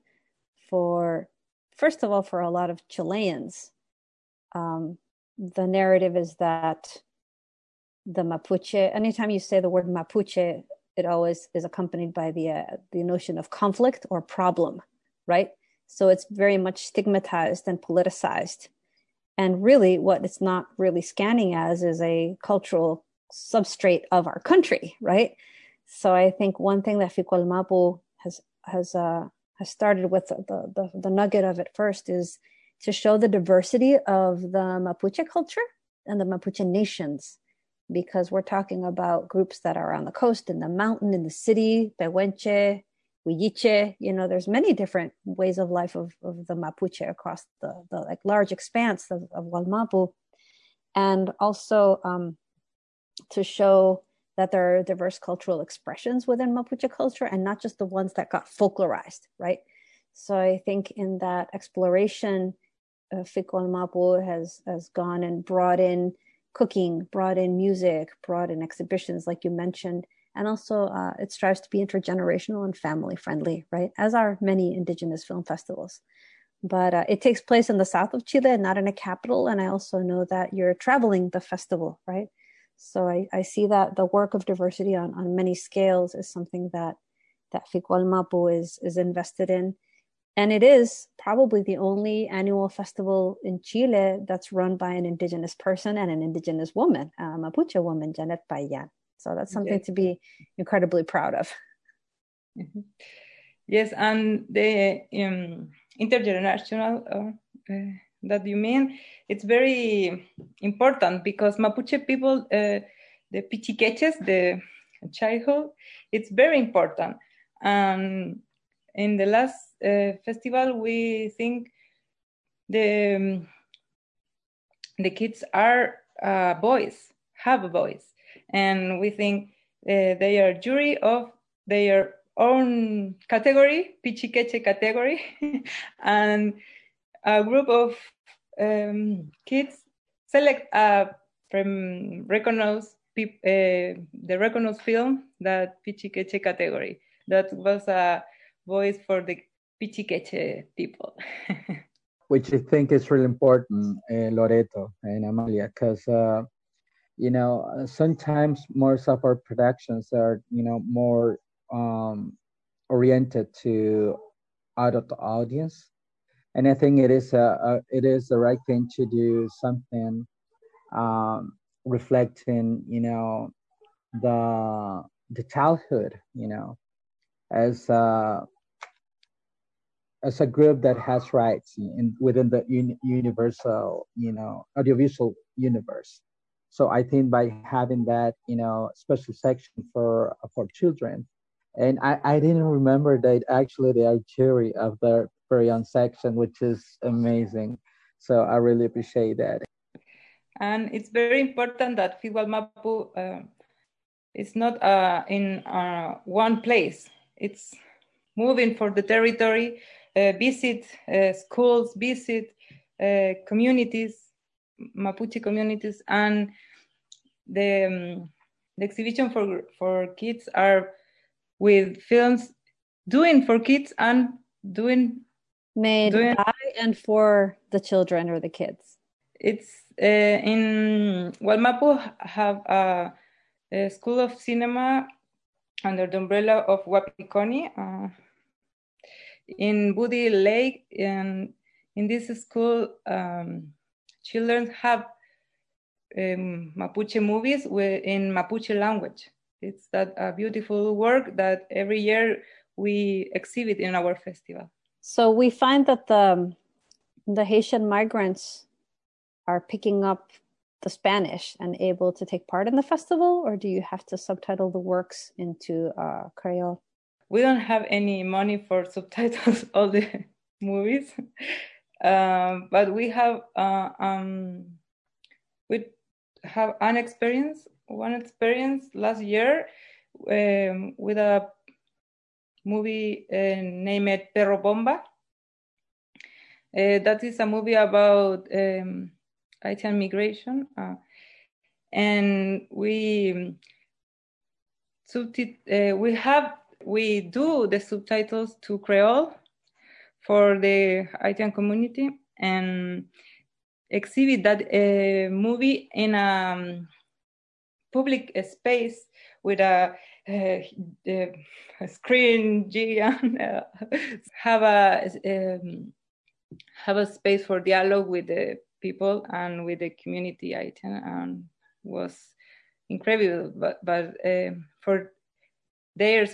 for, first of all, for a lot of Chileans, um, the narrative is that the Mapuche, anytime you say the word Mapuche, it always is accompanied by the uh, the notion of conflict or problem, right? So it's very much stigmatized and politicized. And really what it's not really scanning as is a cultural substrate of our country, right? So I think one thing that Fiwalmapu has has uh, has started with the, the, the nugget of it first is to show the diversity of the Mapuche culture and the Mapuche nations, because we're talking about groups that are on the coast, in the mountain, in the city, Pehuenche, Huilliche, you know, there's many different ways of life of, of the Mapuche across the, the like large expanse of, of Wallmapu. And also um, to show that there are diverse cultural expressions within Mapuche culture and not just the ones that got folklorized, right? So I think in that exploration, uh, Fiwalmapu has, has gone and brought in cooking, brought in music, brought in exhibitions like you mentioned, and also uh, it strives to be intergenerational and family friendly, right? As are many indigenous film festivals. But uh, it takes place in the south of Chile and not in a capital. And I also know that you're traveling the festival, right? So I, I see that the work of diversity on, on many scales is something that, that Fiwalmapu is, is invested in. And it is probably the only annual festival in Chile that's run by an indigenous person and an indigenous woman, a Mapuche woman, Janet Payan. So that's something yes. to be incredibly proud of. Mm-hmm. Yes, and the um, intergenerational uh, uh, that you mean, it's very important because Mapuche people, uh, the pichiqueches, the childhood, it's very important. Um, in the last uh, festival, we think the um, the kids are uh, boys, have a voice, and we think uh, they are jury of their own category, pichiqueche category, and a group of um, kids select a from recognized uh, the recognized film that pichiqueche category. That was a voice for the pichiqueche people. Which I think is really important, uh, Loreto and Amalia, because uh, you know sometimes most of our productions are you know more um, oriented to adult audience, and I think it is a, a it is the right thing to do something um, reflecting you know the the childhood you know as uh, as a group that has rights in within the un, universal you know audiovisual universe. So I think by having that, you know, special section for for children, and I, I didn't remember that actually they are jury of their very own section, which is amazing. So I really appreciate that. And it's very important that Feed Wallmapu uh, is not uh, in uh, one place. It's moving for the territory, uh, visit uh, schools, visit uh, communities, Mapuche communities, and the, um, the exhibition for, for kids are with films doing for kids and doing made doing, by and for the children or the kids. It's uh, in Wallmapu have a, a school of cinema under the umbrella of Wapikoni. Uh, in Budi Lake, and in this school, um, children have um, Mapuche movies in Mapuche language. It's that a beautiful work that every year we exhibit in our festival. So we find that the, the Haitian migrants are picking up the Spanish and able to take part in the festival, or do you have to subtitle the works into uh, Creole? We don't have any money for subtitles all the movies, um, but we have uh, um, we have an experience, one experience last year um, with a movie uh, named Perro Bomba. Uh, that is a movie about um, Haitian migration, uh, and we subtit- uh, we have we do the subtitles to Creole for the Haitian community and exhibit that uh, movie in a um, public space with a, uh, a screen giant, uh, have a um, have a space for dialogue with the people and with the community item, and was incredible. But but uh, for theirs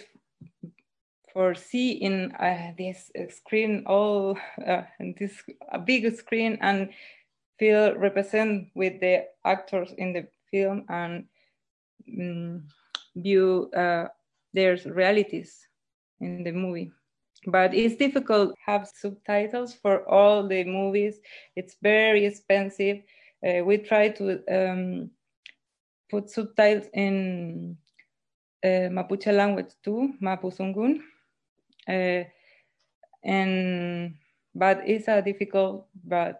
for seeing uh, this screen all uh, and this a big screen and feel represent with the actors in the film and um, view uh, their realities in the movie. But it's difficult to have subtitles for all the movies. It's very expensive. Uh, we try to um, put subtitles in uh, Mapuche language too, Mapuzungun. Uh, and but it's a difficult, but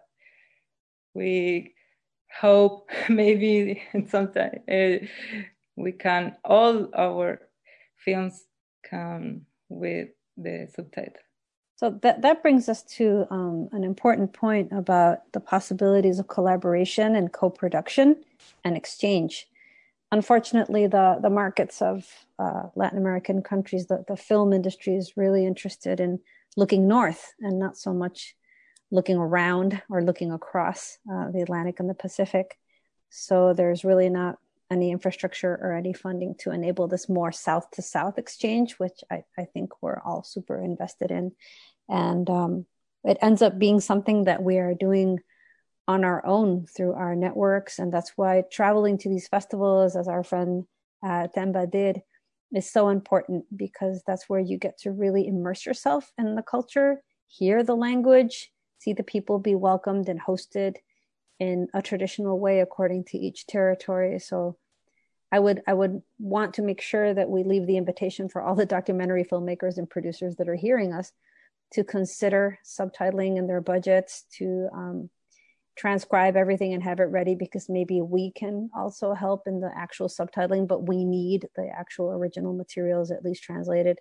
we hope maybe sometime uh, we can, all our films come with the subtitle. So that, that brings us to um, an important point about the possibilities of collaboration and co-production and exchange. Unfortunately, the, the markets of uh, Latin American countries, the, the film industry is really interested in looking north and not so much looking around or looking across uh, the Atlantic and the Pacific. So there's really not any infrastructure or any funding to enable this more south to south exchange, which I, I think we're all super invested in. And um, it ends up being something that we are doing on our own through our networks. And that's why traveling to these festivals, as our friend uh, Temba did, is so important, because that's where you get to really immerse yourself in the culture, hear the language, see the people be welcomed and hosted in a traditional way according to each territory. So I would I would want to make sure that we leave the invitation for all the documentary filmmakers and producers that are hearing us to consider subtitling in their budgets, to um, transcribe everything and have it ready, because maybe we can also help in the actual subtitling, but we need the actual original materials at least translated.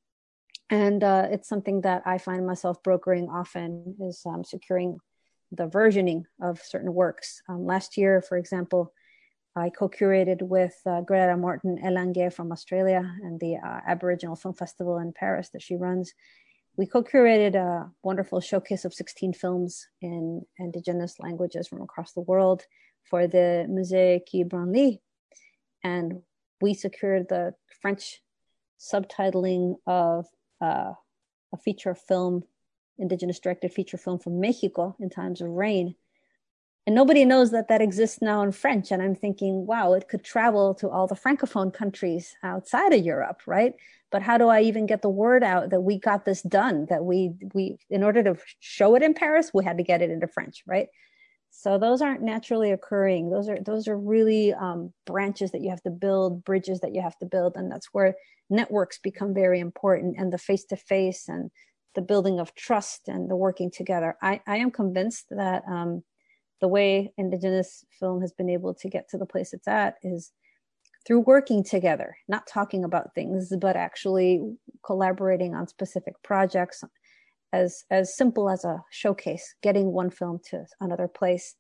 And uh, it's something that I find myself brokering often, is um, securing the versioning of certain works. Um, last year, for example, I co-curated with uh, Greta Morton Elange from Australia and the uh, Aboriginal Film Festival in Paris that she runs. We co-curated a wonderful showcase of sixteen films in indigenous languages from across the world for the Musée Quai Branly. And we secured the French subtitling of uh, a feature film, indigenous directed feature film from Mexico, In Times of Rain. And nobody knows that that exists now in French. And I'm thinking, wow, it could travel to all the Francophone countries outside of Europe, right? But how do I even get the word out that we got this done, that we, we in order to show it in Paris, we had to get it into French, right? So those aren't naturally occurring. Those are those are really um, branches that you have to build, bridges that you have to build. And that's where networks become very important, and the face-to-face and the building of trust and the working together. I, I am convinced that um, the way Indigenous film has been able to get to the place it's at is through working together, not talking about things, but actually collaborating on specific projects, as, as simple as a showcase, getting one film to another place.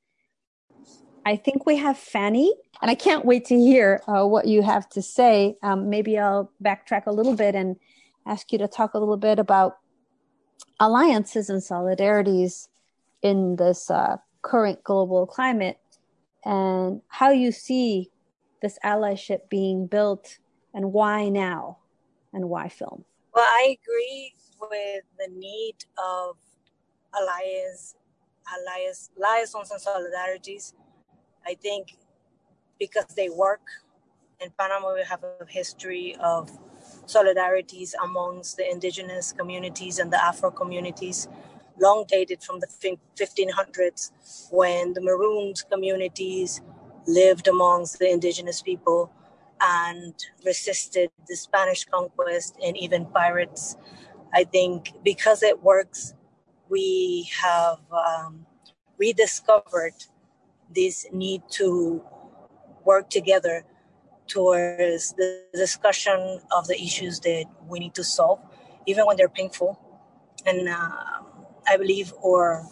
I think we have Fanny, and I can't wait to hear uh, what you have to say. Um, maybe I'll backtrack a little bit and ask you to talk a little bit about alliances and solidarities in this uh, current global climate, and how you see this allyship being built, and why now, and why film? Well, I agree with the need of alliance, alliance, liaisons and solidarities. I think because they work. In Panama, we have a history of solidarities amongst the indigenous communities and the Afro communities, long dated from the fifteen hundreds, when the Maroons communities lived amongst the indigenous people and resisted the Spanish conquest and even pirates. I think because it works, we have um, rediscovered this need to work together towards the discussion of the issues that we need to solve, even when they're painful. And uh, I believe our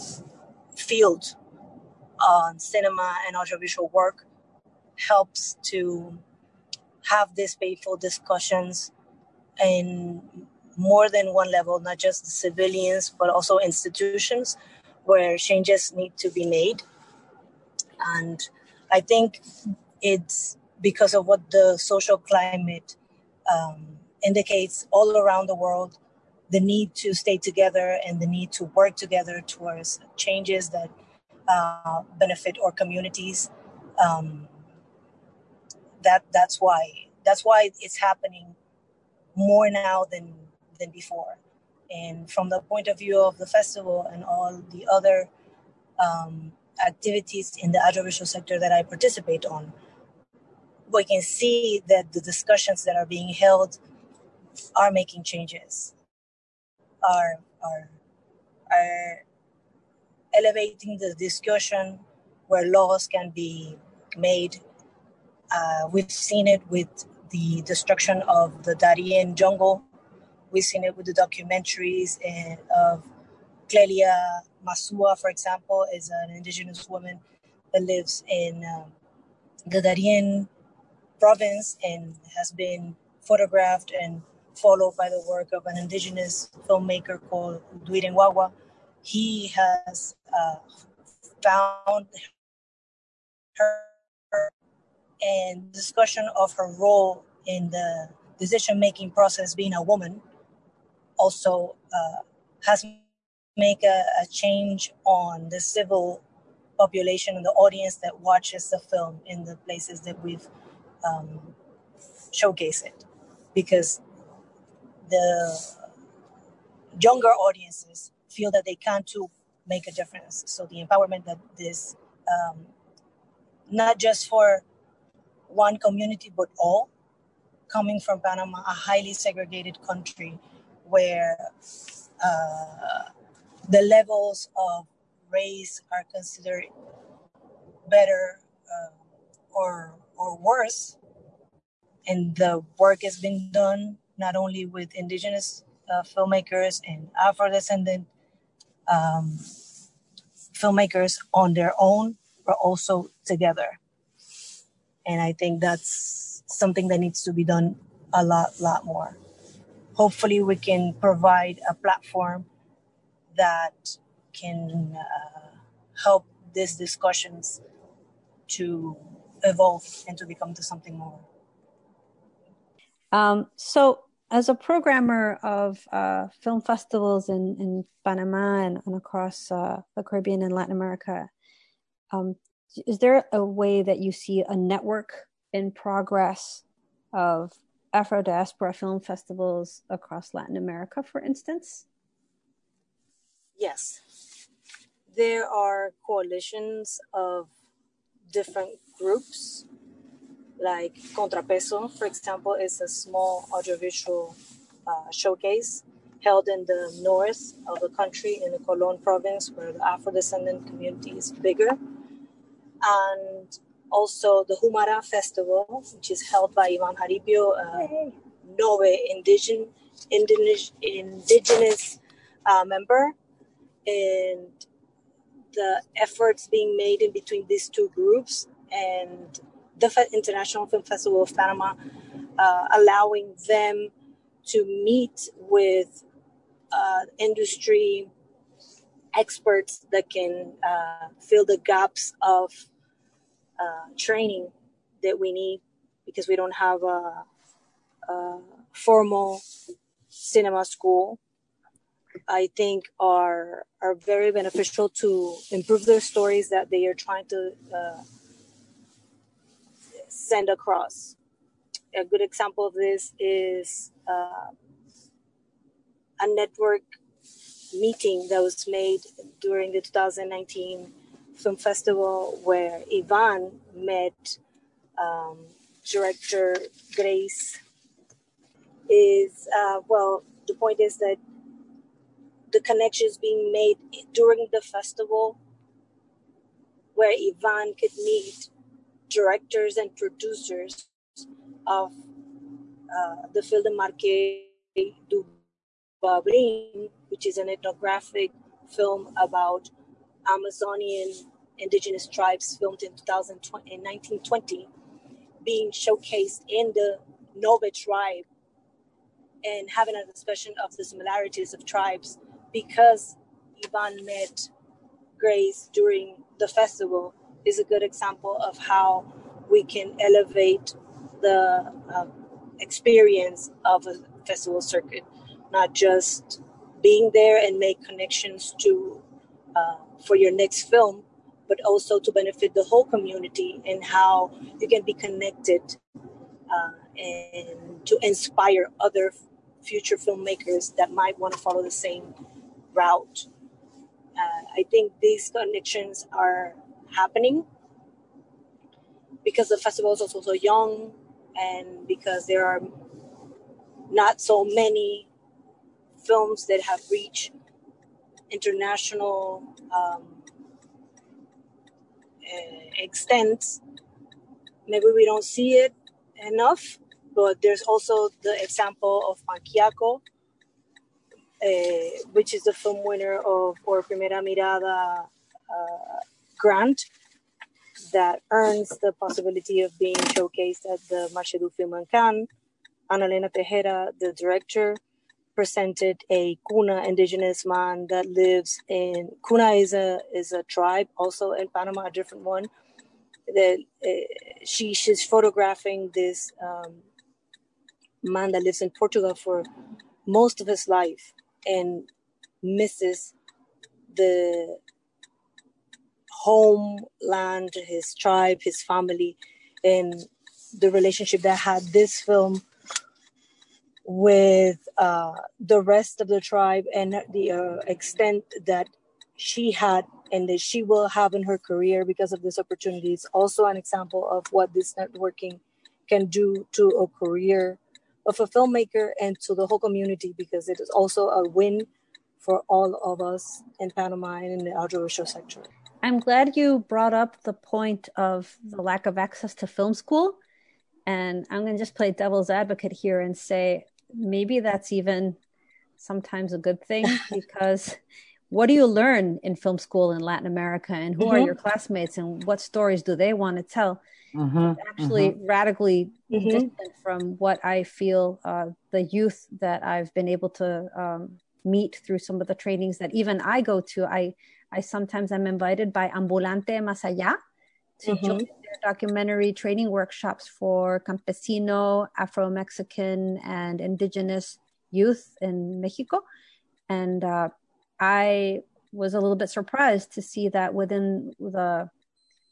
field on cinema and audiovisual work helps to have these painful discussions in more than one level, not just the civilians, but also institutions where changes need to be made. And I think it's because of what the social climate um, indicates all around the world, the need to stay together and the need to work together towards changes that uh, benefit our communities. Um, that that's why that's why it's happening more now than than before. And from the point of view of the festival and all the other um, activities in the audiovisual sector that I participate on, we can see that the discussions that are being held are making changes, are are are elevating the discussion where laws can be made. Uh, we've seen it with the destruction of the Darien jungle. We've seen it with the documentaries and of Clelia Masua, for example, is an indigenous woman that lives in um, the Darien province and has been photographed and followed by the work of an indigenous filmmaker called Duiren Wawa. He has uh, found her and discussion of her role in the decision-making process, being a woman, also uh, has made a, a change on the civil population and the audience that watches the film in the places that we've um, showcased it. Because the younger audiences feel that they can too make a difference. So the empowerment that this, um, not just for one community, but all, coming from Panama, a highly segregated country where uh, the levels of race are considered better uh, or or worse. And the work has been done not only with indigenous uh, filmmakers and Afro-descendant um, filmmakers on their own, but also together. And I think that's something that needs to be done a lot, lot more. Hopefully we can provide a platform that can uh, help these discussions to evolve and to become to something more. Um, so as a programmer of uh, film festivals in, in Panama and, and across uh, the Caribbean and Latin America, Um, is there a way that you see a network in progress of Afro-diaspora film festivals across Latin America, for instance? Yes. There are coalitions of different groups, like Contrapeso, for example, is a small audiovisual uh, showcase held in the north of the country in the Colón province, where the Afro-descendant community is bigger. And also the Humara Festival, which is held by Ivan Jaripio, a Nove indigen, indigenous, indigenous uh, member. And the efforts being made in between these two groups and the International Film Festival of Panama, uh, allowing them to meet with uh, industry experts that can uh, fill the gaps of uh, training that we need, because we don't have a, a formal cinema school. I think are are very beneficial to improve their stories that they are trying to uh, send across. A good example of this is uh, a network meeting that was made during the two thousand nineteen Film Festival, where Ivan met um, director Grace. Is uh, well, the point is that the connections being made during the festival, where Ivan could meet directors and producers of uh, the Film de Marque du Babrin, which is an ethnographic film about Amazonian indigenous tribes, filmed in two thousand twenty, in nineteen twenty, being showcased in the Nove tribe, and having a discussion of the similarities of tribes, because Ivan met Grace during the festival, is a good example of how we can elevate the uh, experience of a festival circuit, not just being there and make connections to uh, for your next film, but also to benefit the whole community, and how you can be connected uh, and to inspire other future filmmakers that might want to follow the same route. Uh, I think these connections are happening because the festival is also so young, and because there are not so many films that have reached international um, uh, extents. Maybe we don't see it enough, but there's also the example of Panquiaco, uh, which is the film winner of Por Primera Mirada uh, grant, that earns the possibility of being showcased at the Marché du Film in Cannes. Ana Elena Tejera, the director, presented a Kuna indigenous man that lives in, Kuna is a is a tribe also in Panama, a different one. That uh, she she's photographing this um, man that lives in Portugal for most of his life and misses the homeland, his tribe, his family, and the relationship that had this film with uh, the rest of the tribe, and the uh, extent that she had and that she will have in her career because of this opportunity. It's also an example of what this networking can do to a career of a filmmaker and to the whole community, because it is also a win for all of us in Panama and in the audiovisual sector. I'm glad you brought up the point of the lack of access to film school. And I'm going to just play devil's advocate here and say, maybe that's even sometimes a good thing, because what do you learn in film school in Latin America, and who mm-hmm. are your classmates, and what stories do they want to tell? Mm-hmm. It's actually mm-hmm. radically mm-hmm. distant from what I feel uh, the youth that I've been able to um, meet through some of the trainings that even I go to. I, I sometimes am invited by Ambulante Más Allá to mm-hmm. join their documentary training workshops for Campesino, Afro-Mexican, and Indigenous youth in Mexico. And uh, I was a little bit surprised to see that within the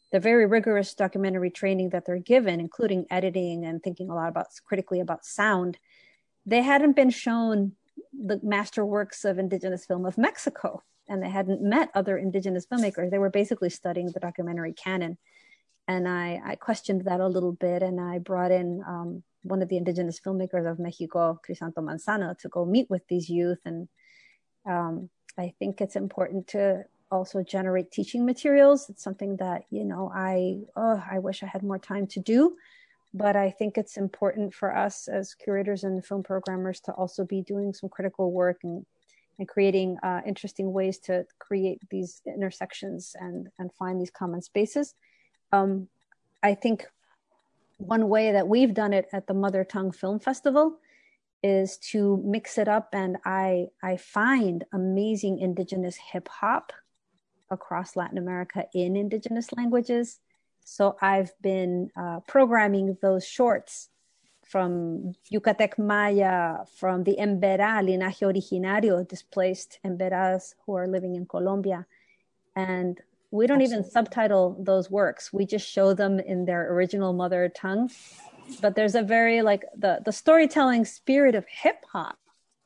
the very rigorous documentary training that they're given, including editing and thinking a lot about critically about sound, they hadn't been shown the masterworks of indigenous film of Mexico, and they hadn't met other indigenous filmmakers. They were basically studying the documentary canon. And I, I questioned that a little bit, and I brought in um, one of the indigenous filmmakers of Mexico, Crisanto Manzano, to go meet with these youth. And um, I think it's important to also generate teaching materials. It's something that, you know, I, oh, I wish I had more time to do, but I think it's important for us as curators and film programmers to also be doing some critical work and, and creating uh, interesting ways to create these intersections and, and find these common spaces. Um, I think one way that we've done it at the Mother Tongue Film Festival is to mix it up, and I, I find amazing indigenous hip hop across Latin America in indigenous languages. So I've been uh, programming those shorts from Yucatec Maya, from the Emberá, Linaje Originario, displaced Emberás who are living in Colombia. And we don't Absolutely. even subtitle those works. We just show them in their original mother tongue. But there's a very, like, the, the storytelling spirit of hip hop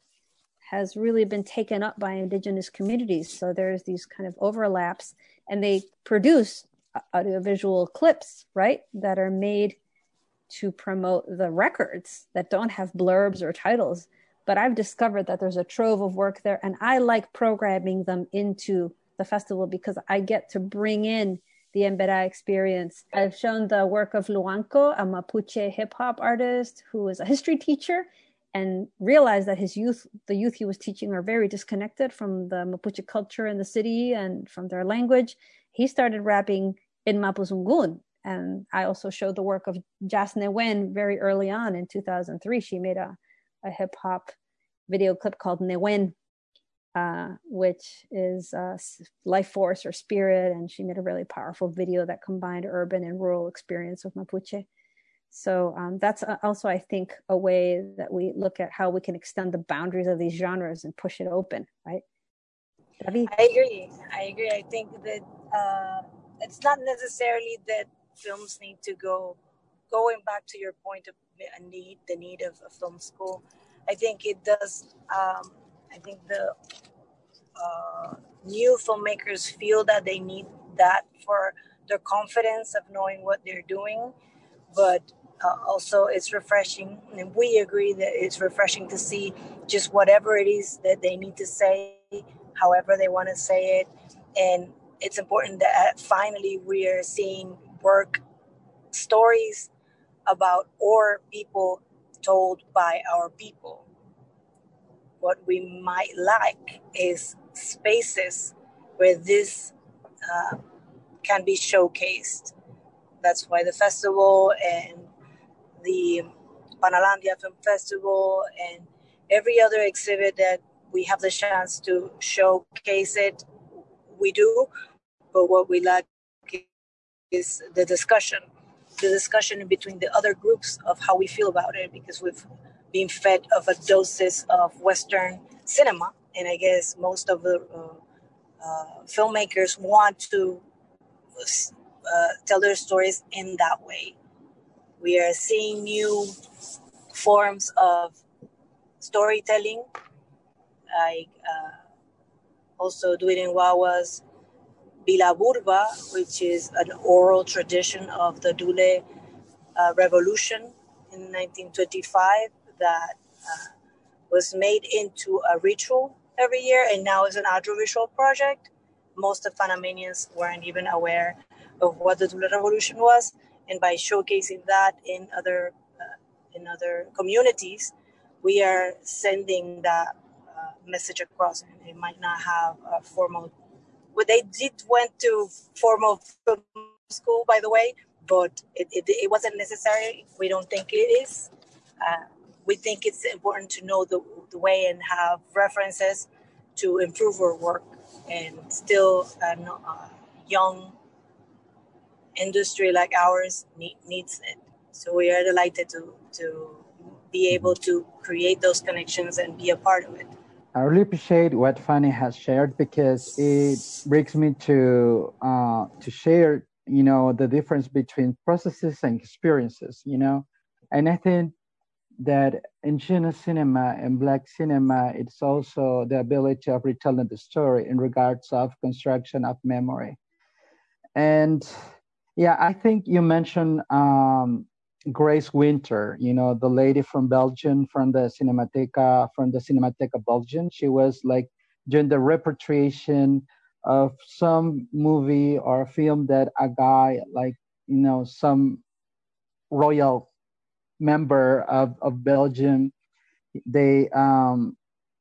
has really been taken up by indigenous communities. So there's these kind of overlaps, and they produce audiovisual clips, right, that are made to promote the records that don't have blurbs or titles. But I've discovered that there's a trove of work there, and I like programming them into the festival because I get to bring in the Emberá experience. I've shown the work of Luanco, a Mapuche hip hop artist who is a history teacher, and realized that his youth, the youth he was teaching, are very disconnected from the Mapuche culture in the city and from their language. He started rapping in Mapuzungun. And I also showed the work of Jas Newen very early on in two thousand three. She made a, a hip hop video clip called Newen, uh, which is uh, life force or spirit. And she made a really powerful video that combined urban and rural experience with Mapuche. So um, that's also, I think, a way that we look at how we can extend the boundaries of these genres and push it open, right? David? I agree. I agree. I think that uh, it's not necessarily that films need to go, going back to your point of a need, the need of a film school. I think it does, um, I think the uh, new filmmakers feel that they need that for their confidence of knowing what they're doing. But uh, also it's refreshing, and we agree that it's refreshing to see just whatever it is that they need to say, however they want to say it. And it's important that finally we are seeing work, stories about our people told by our people. What we might like is spaces where this uh, can be showcased. That's why the festival and the Panalandia Film Festival and every other exhibit that we have the chance to showcase it, we do. But what we like is the discussion, the discussion between the other groups of how we feel about it, because we've been fed of a doses of Western cinema. And I guess most of the uh, uh, filmmakers want to uh, tell their stories in that way. We are seeing new forms of storytelling, like uh, also Duirin Wawa's Bila Burba, which is an oral tradition of the Dule uh, revolution in nineteen twenty-five that uh, was made into a ritual every year, and now is an audiovisual project. Most of Panamanians weren't even aware of what the Dule revolution was, and by showcasing that in other uh, in other communities, we are sending that uh, message across. And it might not have a formal. Well, they did went to formal film school, by the way, but it, it, it wasn't necessary. We don't think it is. Uh, we think it's important to know the, the way and have references to improve our work, and still a uh, young industry like ours need, needs it. So we are delighted to, to be able to create those connections and be a part of it. I really appreciate what Fanny has shared, because it brings me to uh, to share you know, the difference between processes and experiences, you know. And I think that indigenous cinema and Black cinema, it's also the ability of retelling the story in regards of construction of memory. And yeah, I think you mentioned um, Grace Winter, you know, the lady from Belgium, from the Cinemateca, from the Cinemateca Belgium. She was like doing the repatriation of some movie or film that a guy, like, you know, some royal member of, of Belgium, they, um,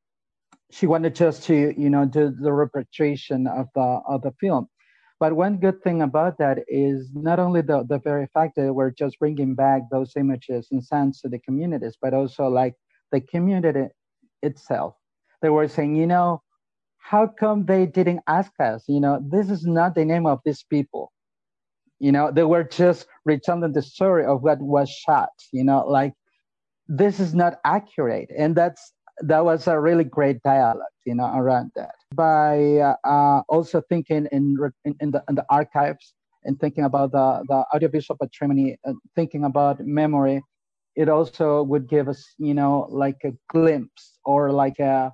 she wanted just to, you know, do the repatriation of the, of the film. But one good thing about that is not only the, the very fact that we're just bringing back those images and sounds to the communities, but also like the community itself. They were saying, you know, how come they didn't ask us? You know, this is not the name of these people. You know, they were just retelling the story of what was shot, you know, like this is not accurate. And that's, that was a really great dialogue, you know, around that. By uh, uh, also thinking in, in, in, the, in the archives and thinking about the, the audiovisual patrimony, uh, thinking about memory, it also would give us, you know, like a glimpse or like a,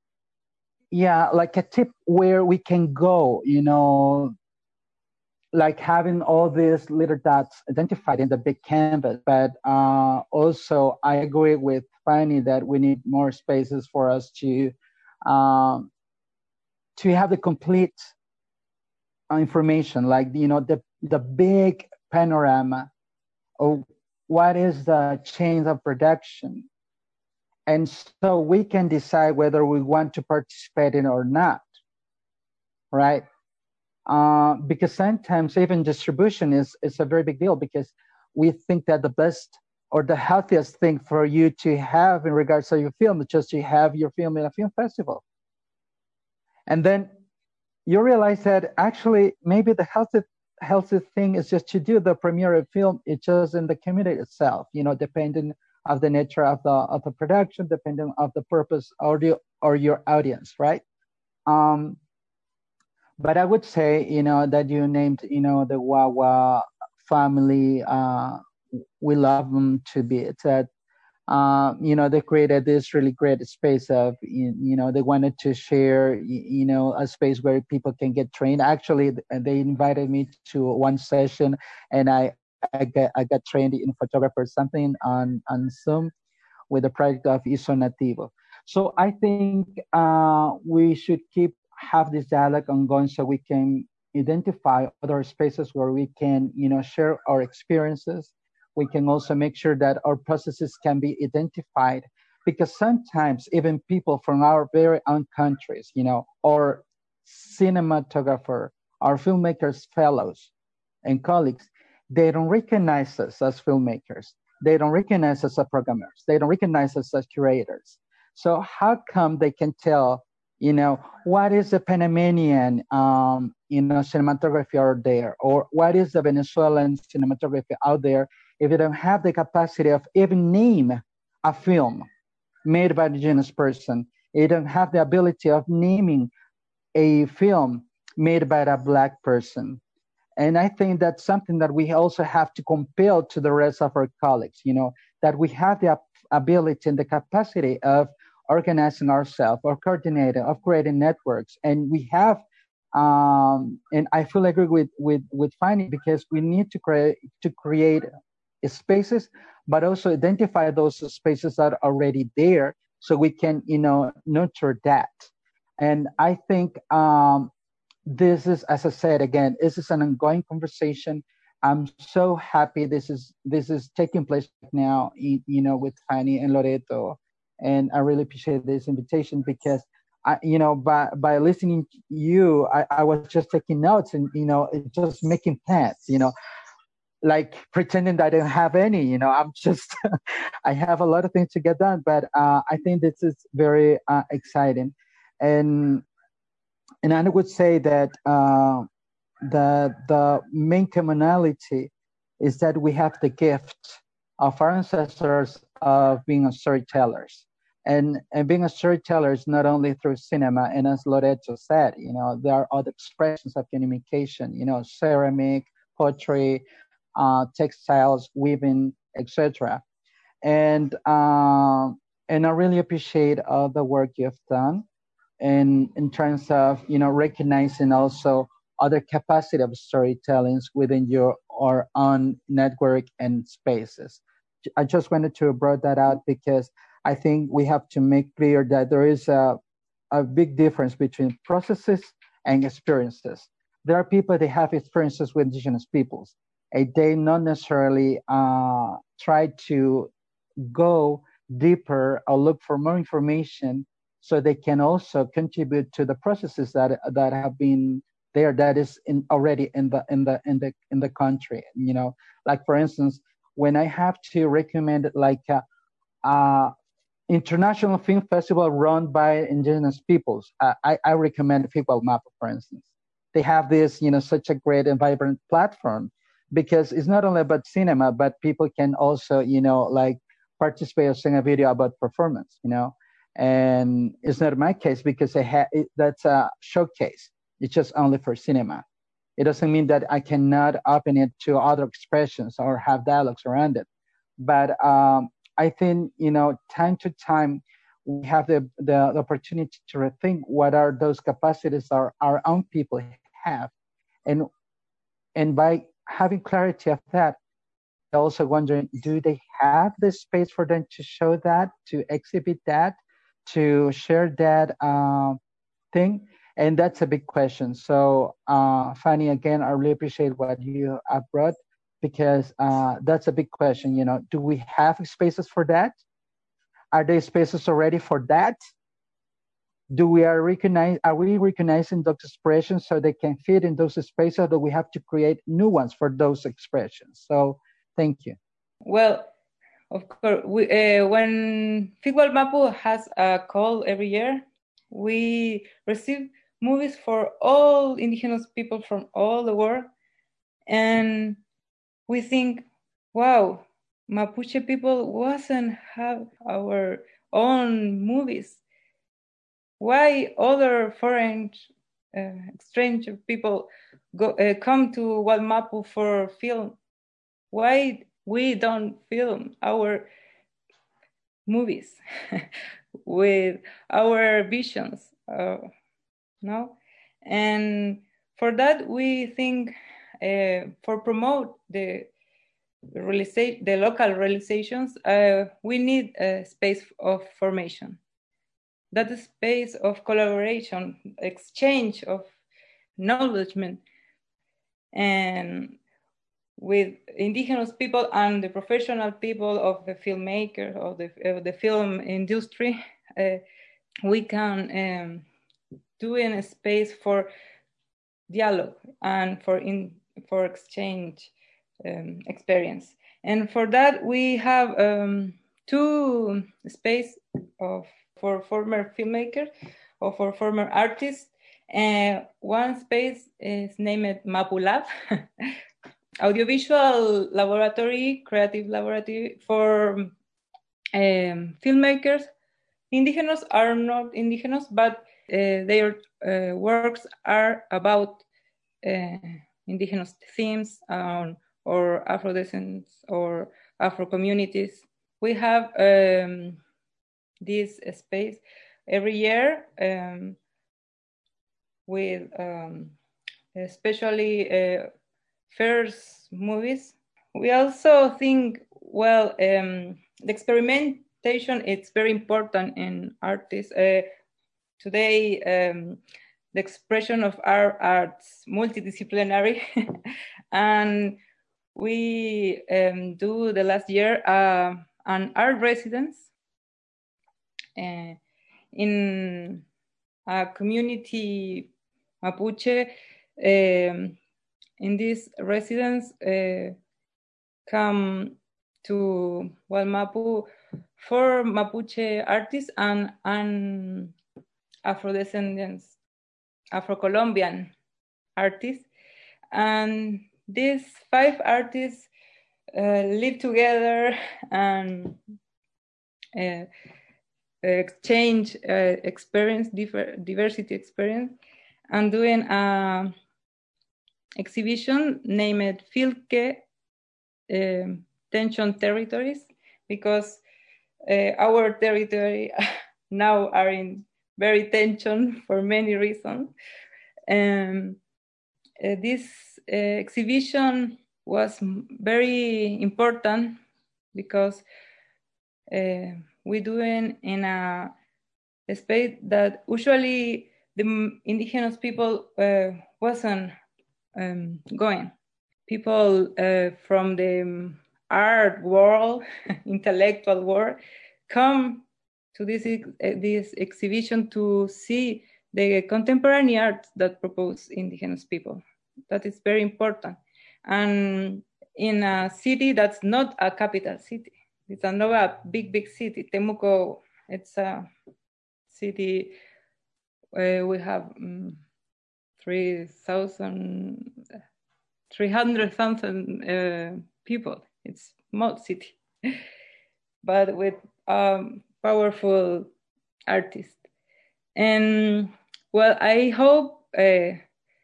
yeah, like a tip where we can go, you know, like having all these little dots identified in the big canvas. But uh, also I agree with Fanny that we need more spaces for us to um, to have the complete information, like, you know, the, the big panorama of what is the chains of production. And so we can decide whether we want to participate in it or not, right? Uh, because sometimes even distribution is, is a very big deal, because we think that the best or the healthiest thing for you to have in regards to your film is just to have your film in a film festival. And then you realize that actually maybe the healthy, healthy thing is just to do the premiere of film, it's just in the community itself, you know, depending of the nature of the, of the production, depending of the purpose or, the, or your audience, right? Um, But I would say, you know, that you named, you know, the Wawa family, uh, we love them to bits. That, uh, you know, they created this really great space of, you know, they wanted to share, you know, a space where people can get trained. Actually, they invited me to one session, and I, I got, I got trained in photography or something on, on Zoom with the project of Iso Nativo. So I think uh, we should keep have this dialogue ongoing so we can identify other spaces where we can, you know, share our experiences. We can also make sure that our processes can be identified, because sometimes even people from our very own countries, you know, or cinematographer, our filmmakers, fellows and colleagues, they don't recognize us as filmmakers. They don't recognize us as programmers. They don't recognize us as curators. So how come they can tell, you know, what is the Panamanian, um, you know, cinematography out there, or what is the Venezuelan cinematography out there, if you don't have the capacity of even name a film made by an indigenous person? You don't have the ability of naming a film made by a Black person. And I think that's something that we also have to compel to the rest of our colleagues, you know, that we have the ability and the capacity of organizing ourselves, or coordinating, of creating networks. And we have, um, and I fully agree with, with, with Fanny, because we need to create, to create spaces, but also identify those spaces that are already there so we can, you know, nurture that. And I think um, this is, as I said, again, this is an ongoing conversation. I'm so happy this is, this is taking place now, you know, with Fanny and Loreto. And I really appreciate this invitation, because, I, you know, by, by listening to you, I, I was just taking notes and, you know, just making plans, you know, like pretending that I don't have any, you know, I'm just, I have a lot of things to get done, but uh, I think this is very uh, exciting. And, and I would say that uh, the, the main commonality is that we have the gift of our ancestors of being storytellers. And, and being a storyteller is not only through cinema, and as Loreto said, you know, there are other expressions of communication, you know, ceramic, pottery, uh, textiles, weaving, et cetera. And uh, and I really appreciate all the work you've done, in in terms of you know recognizing also other capacity of storytellings within your or own network and spaces. I just wanted to bring that out because I think we have to make clear that there is a a big difference between processes and experiences. There are people that have experiences with indigenous peoples, and they not necessarily uh, try to go deeper or look for more information so they can also contribute to the processes that that have been there that is in already in the in the in the in the country. You know, like for instance, when I have to recommend like a, a international film festival run by indigenous peoples, uh, I I recommend Figwal Mapu, for instance. They have this, you know, such a great and vibrant platform because it's not only about cinema, but people can also, you know, like participate or sing a video about performance, you know. And it's not my case because I ha- it, that's a showcase. It's just only for cinema. It doesn't mean that I cannot open it to other expressions or have dialogues around it. But um, I think, you know, time to time, we have the, the, the opportunity to rethink what are those capacities our, our own people have. And, and by having clarity of that, also wondering, do they have the space for them to show that, to exhibit that, to share that uh, thing? And that's a big question. So, uh, Fanny, again, I really appreciate what you have brought because uh, that's a big question. You know, do we have spaces for that? Are there spaces already for that? Do we are recognize? Are we recognizing those expressions so they can fit in those spaces, or do we have to create new ones for those expressions? So, thank you. Well, of course, we, uh, when Figwal Mapu has a call every year, we receive movies for all indigenous people from all the world. And we think, wow, Mapuche people wasn't have our own movies. Why other foreign, uh, strange people go uh, come to Walmapu for film? Why we don't film our movies with our visions? Uh, no, and for that we think uh, for promote the realization, the local realizations, uh, we need a space of formation. That is space of collaboration, exchange of knowledge, and with indigenous people and the professional people of the filmmaker of the of the film industry, uh, we can um, do in a space for dialogue and for in for exchange um, experience. And for that we have um, two space of for former filmmakers or for former artists. Uh, one space is named Mapu Lab, audiovisual laboratory, creative laboratory for um, filmmakers. Indigenous are not indigenous, but uh, their uh, works are about uh, indigenous themes um, or Afro-descendants or Afro communities. We have um, this space every year um, with um, especially uh, first movies. We also think, well, um, the experimentation is very important in artists. Uh, today, um, the expression of our arts multidisciplinary, and we um, do the last year uh, an art residence uh, in a community Mapuche. Um, in this residence, uh, come to Walmapu for Mapuche artists and, and Afro-descendants, Afro-Colombian artists. And these five artists uh, live together and uh, exchange uh, experience, diversity experience, and doing a, exhibition named Filke uh, Tension Territories, because uh, our territory now are in very tension for many reasons. Um, uh, this uh, exhibition was very important because uh, we're doing in a, a space that usually the indigenous people uh, wasn't um, going. People uh, from the art world, intellectual world, come to this, uh, this exhibition to see the contemporary art that propose indigenous people. That is very important. And in a city that's not a capital city, it's not a big, big city. Temuco, it's a city where we have um, three thousand, three hundred thousand uh, people. It's a small city, but with um, powerful artists. And well, I hope uh,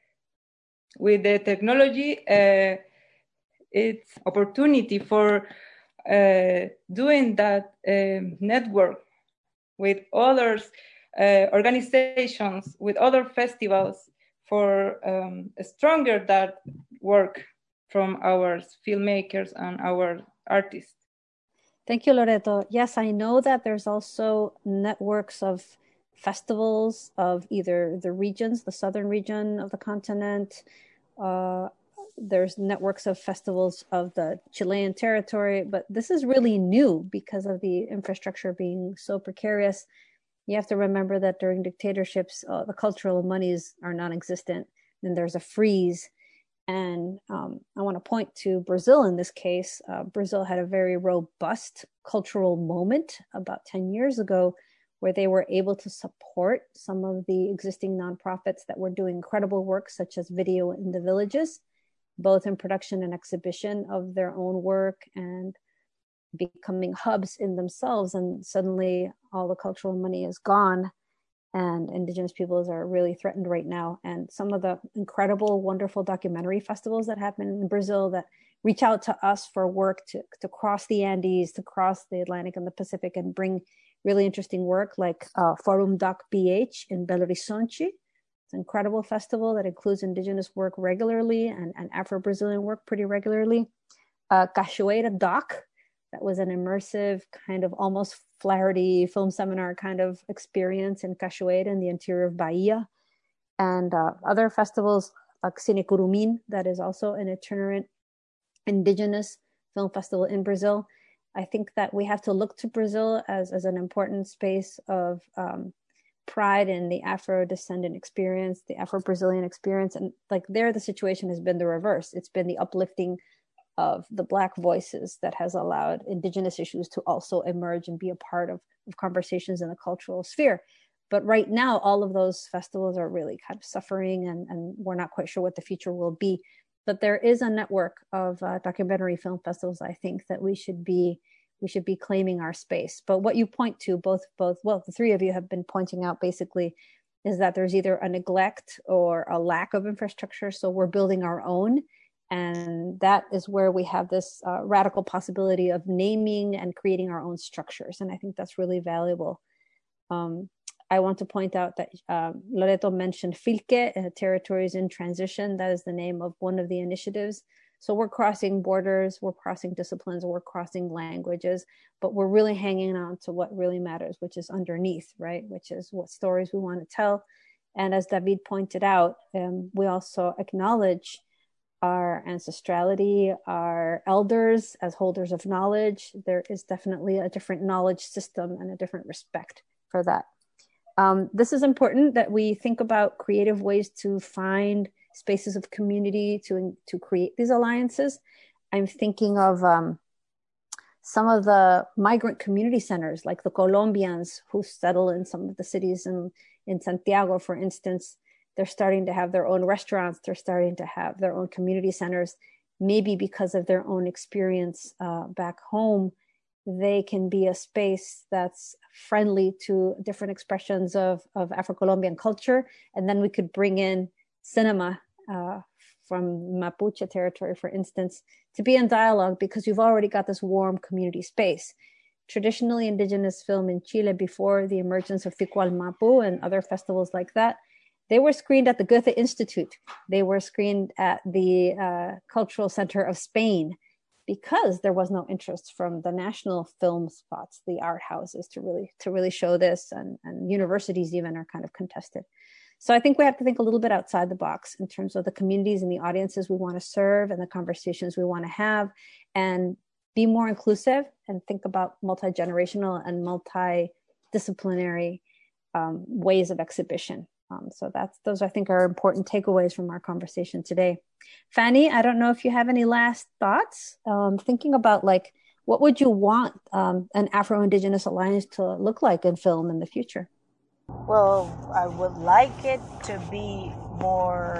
with the technology, uh, it's opportunity for uh, doing that uh, network with others, uh, organizations, with other festivals for um, stronger that work from our filmmakers and our artists. Thank you, Loreto. Yes, I know that there's also networks of festivals of either the regions, the southern region of the continent. Uh, there's networks of festivals of the Chilean territory, but this is really new because of the infrastructure being so precarious. You have to remember that during dictatorships, uh, the cultural monies are non-existent, and there's a freeze. And um, I want to point to Brazil in this case. Uh, Brazil had a very robust cultural moment about ten years ago where they were able to support some of the existing nonprofits that were doing incredible work, such as Video in the Villages, both in production and exhibition of their own work and becoming hubs in themselves. And suddenly all the cultural money is gone, and indigenous peoples are really threatened right now. And some of the incredible, wonderful documentary festivals that happen in Brazil that reach out to us for work to, to cross the Andes, to cross the Atlantic and the Pacific and bring really interesting work, like uh, Forum Doc B H in Belo Horizonte. It's an incredible festival that includes indigenous work regularly and, and Afro-Brazilian work pretty regularly. Uh, Cachoeira Doc, that was an immersive kind of almost Flaherty film seminar kind of experience in Cachoeira in the interior of Bahia. And uh, other festivals like Cine Curumim, that is also an itinerant indigenous film festival in Brazil. I think that we have to look to Brazil as, as an important space of um, pride in the Afro-descendant experience, the Afro-Brazilian experience. And like there, the situation has been the reverse. It's been the uplifting of the Black voices that has allowed indigenous issues to also emerge and be a part of, of conversations in the cultural sphere. But right now, all of those festivals are really kind of suffering, and, and we're not quite sure what the future will be. But there is a network of uh, documentary film festivals, I think, that we should be we should be claiming our space. But what you point to, both, both, well, the three of you have been pointing out basically, is that there's either a neglect or a lack of infrastructure. So we're building our own. And that is where we have this uh, radical possibility of naming and creating our own structures. And I think that's really valuable. Um, I want to point out that um, Loreto mentioned Filke, uh, Territories in Transition. That is the name of one of the initiatives. So we're crossing borders, we're crossing disciplines, we're crossing languages, but we're really hanging on to what really matters, which is underneath, right? Which is what stories we want to tell. And as David pointed out, um, we also acknowledge our ancestrality, our elders as holders of knowledge. There is definitely a different knowledge system and a different respect for that. Um, this is important that we think about creative ways to find spaces of community to, to create these alliances. I'm thinking of um, some of the migrant community centers, like the Colombians who settle in some of the cities in, in Santiago, for instance. They're starting to have their own restaurants. They're starting to have their own community centers, maybe because of their own experience uh, back home. They can be a space that's friendly to different expressions of, of Afro-Colombian culture. And then we could bring in cinema uh, from Mapuche territory, for instance, to be in dialogue because you've already got this warm community space. Traditionally indigenous film in Chile before the emergence of Ficual Mapu and other festivals like that, they were screened at the Goethe Institute. They were screened at the uh, Cultural Center of Spain because there was no interest from the national film spots, the art houses, to really to really show this, and, and universities even are kind of contested. So I think we have to think a little bit outside the box in terms of the communities and the audiences we want to serve and the conversations we want to have, and be more inclusive and think about multi-generational and multidisciplinary um, ways of exhibition. Um, so that's those I think are important takeaways from our conversation today. Fanny, I don't know if you have any last thoughts. Um, thinking about like what would you want um, an Afro-Indigenous Alliance to look like in film in the future? Well, I would like it to be more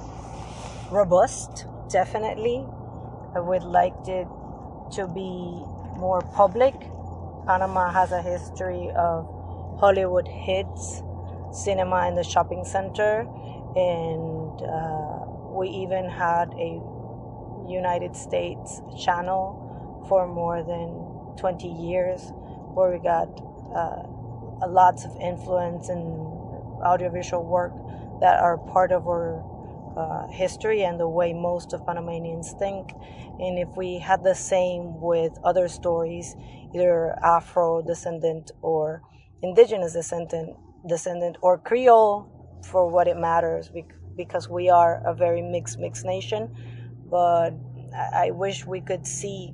robust, definitely. I would like it to be more public. Panama has a history of Hollywood hits, cinema in the shopping center, and uh, we even had a United States channel for more than twenty years where we got uh, lots of influence and audiovisual work that are part of our uh, history and the way most of Panamanians think. And if we had the same with other stories, either Afro-descendant or indigenous descendant, descendant or Creole, for what it matters, because we are a very mixed, mixed nation. But I wish we could see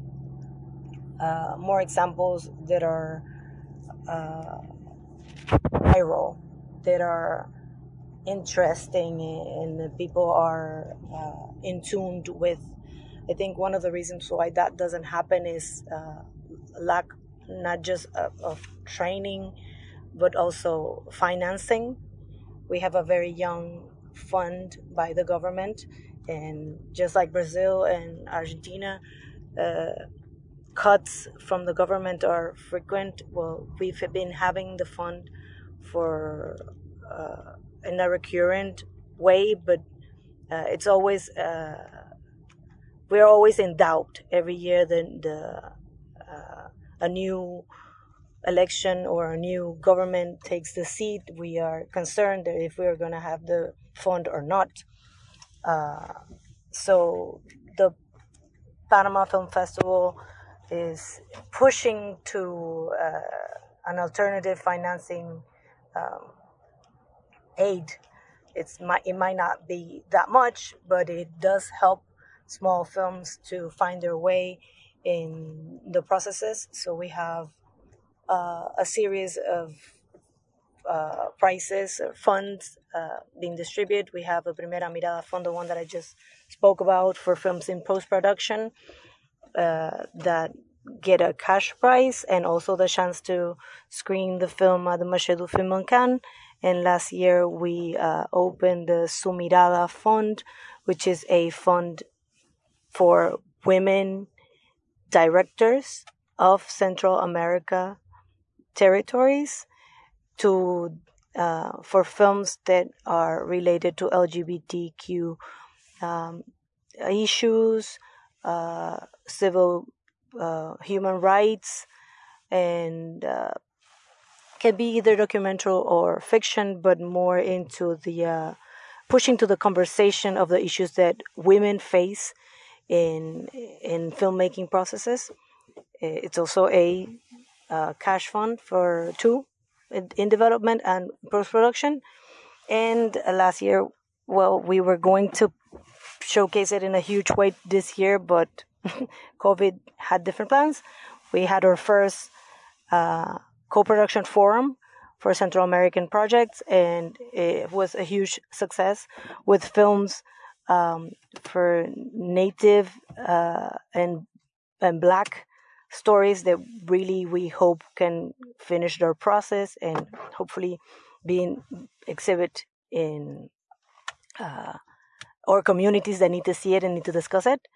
uh, more examples that are uh, viral, that are interesting, and people are uh, in tune with. I think one of the reasons why that doesn't happen is uh, lack not just of, of training, but also financing. We have a very young fund by the government, and just like Brazil and Argentina, uh, cuts from the government are frequent. Well, we've been having the fund for uh, in a recurrent way, but uh, it's always uh, we're always in doubt every year. The, the uh, a new election or a new government takes the seat, we are concerned that if we're going to have the fund or not. Uh, so the Panama Film Festival is pushing to uh, an alternative financing um, aid. It's it might not be that much, but it does help small films to find their way in the processes. So we have uh, a series of uh, prices or funds uh, being distributed. We have a Primera Mirada Fund, the one that I just spoke about, for films in post-production uh, that get a cash prize and also the chance to screen the film at the Marché du Film in Cannes. And last year we uh, opened the Su Mirada Fund, which is a fund for women directors of Central America territories to uh, for films that are related to L G B T Q um, issues, uh, civil uh, human rights, and uh, can be either documentary or fiction, but more into the uh, pushing to the conversation of the issues that women face in in filmmaking processes. It's also a uh, cash fund for two in, in development and post-production. And uh, last year, well, we were going to showcase it in a huge way this year, but COVID had different plans. We had our first uh, co-production forum for Central American projects, and it was a huge success with films um, for Native uh, and and Black stories that really we hope can finish their process and hopefully be in exhibit in uh, our communities that need to see it and need to discuss it.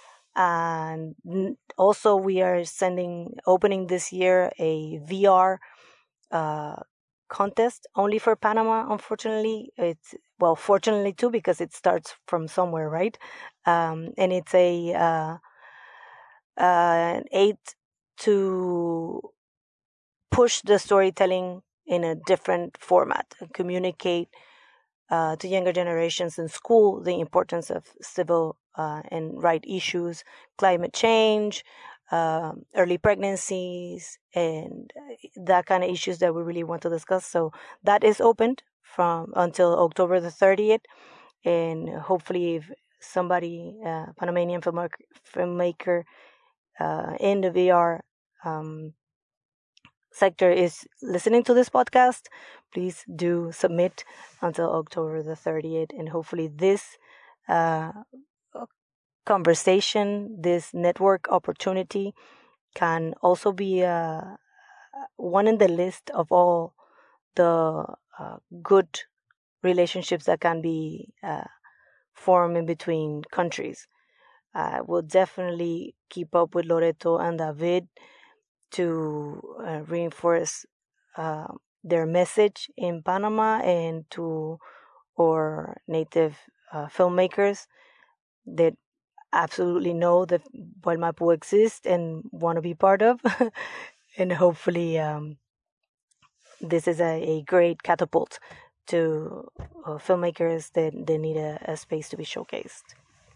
And also we are sending, opening this year, a V R uh, contest only for Panama, unfortunately. It's, well, fortunately too, because it starts from somewhere, right? Um, and it's a uh, uh, aid to push the storytelling in a different format and communicate uh, to younger generations in school the importance of civil uh, and right issues, climate change, um, early pregnancies, and that kind of issues that we really want to discuss. So that is opened from until October the thirtieth, and hopefully if somebody, uh, Panamanian filmmaker, filmmaker uh, in the V R um, sector is listening to this podcast, please do submit until October the thirtieth, and hopefully this uh, conversation, this network opportunity can also be uh, one in the list of all the uh, good relationships that can be uh, formed in between countries. I will definitely keep up with Loreto and David to uh, reinforce uh, their message in Panama and to our native uh, filmmakers that absolutely know that Gualmapu exists and want to be part of. And hopefully um, this is a, a great catapult to uh, filmmakers that they need a, a space to be showcased.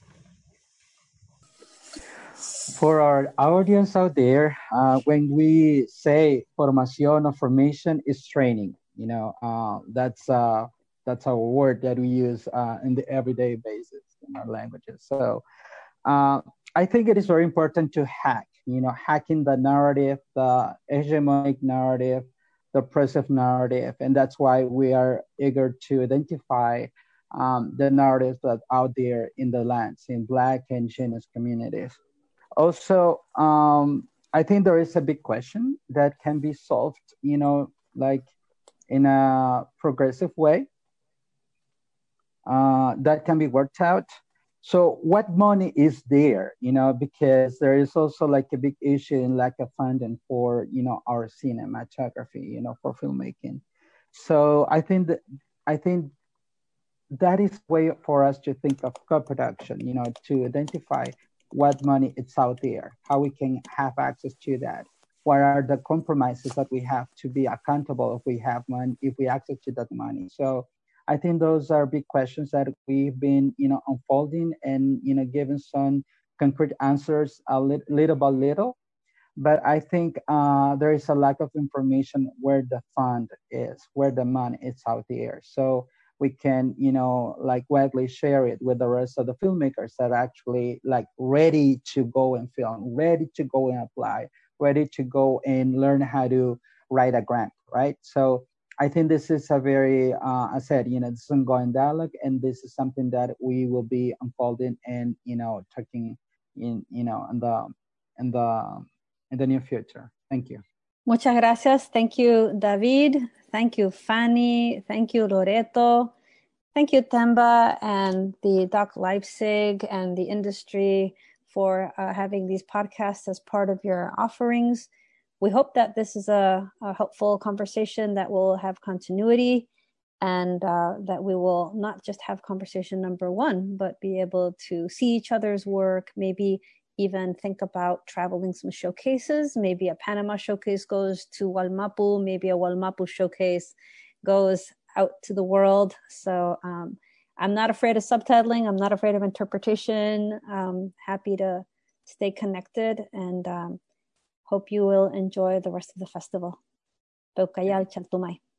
For our audience out there, uh, when we say formación or formation is training, you know, uh, that's uh, that's our word that we use uh, in the everyday basis in our languages. So uh, I think it is very important to hack, you know, hacking the narrative, the hegemonic narrative, the oppressive narrative, and that's why we are eager to identify um, the narratives that are out there in the lands, in Black and Indigenous communities. Also, um, I think there is a big question that can be solved, you know, like in a progressive way uh, that can be worked out. So what money is there, you know, because there is also like a big issue in lack of funding for, you know, our cinematography, you know, for filmmaking. So I think that, I think that is a way for us to think of co-production, you know, to identify what money is out there, how we can have access to that. What are the compromises that we have to be accountable if we have money, if we access to that money? So I think those are big questions that we've been, you know, unfolding and, you know, giving some concrete answers a li- little by little. But I think uh, there is a lack of information where the fund is, where the money is out there. So we can, you know, like widely share it with the rest of the filmmakers that are actually like ready to go and film, ready to go and apply, ready to go and learn how to write a grant, right? So I think this is a very, uh, I said, you know, this is ongoing dialogue, and this is something that we will be unfolding and, you know, talking in, you know, in the, in the, in the near future. Thank you. Muchas gracias. Thank you, David. Thank you, Fanny. Thank you, Loreto. Thank you, Temba and the Doc Leipzig and the industry for uh, having these podcasts as part of your offerings. We hope that this is a, a helpful conversation that will have continuity, and uh, that we will not just have conversation number one, but be able to see each other's work, maybe even think about traveling some showcases. Maybe a Panama showcase goes to Gualmapu, maybe a Gualmapu showcase goes out to the world. So um, I'm not afraid of subtitling. I'm not afraid of interpretation. I'm happy to stay connected, and um, hope you will enjoy the rest of the festival. Peukayal Chaltumay.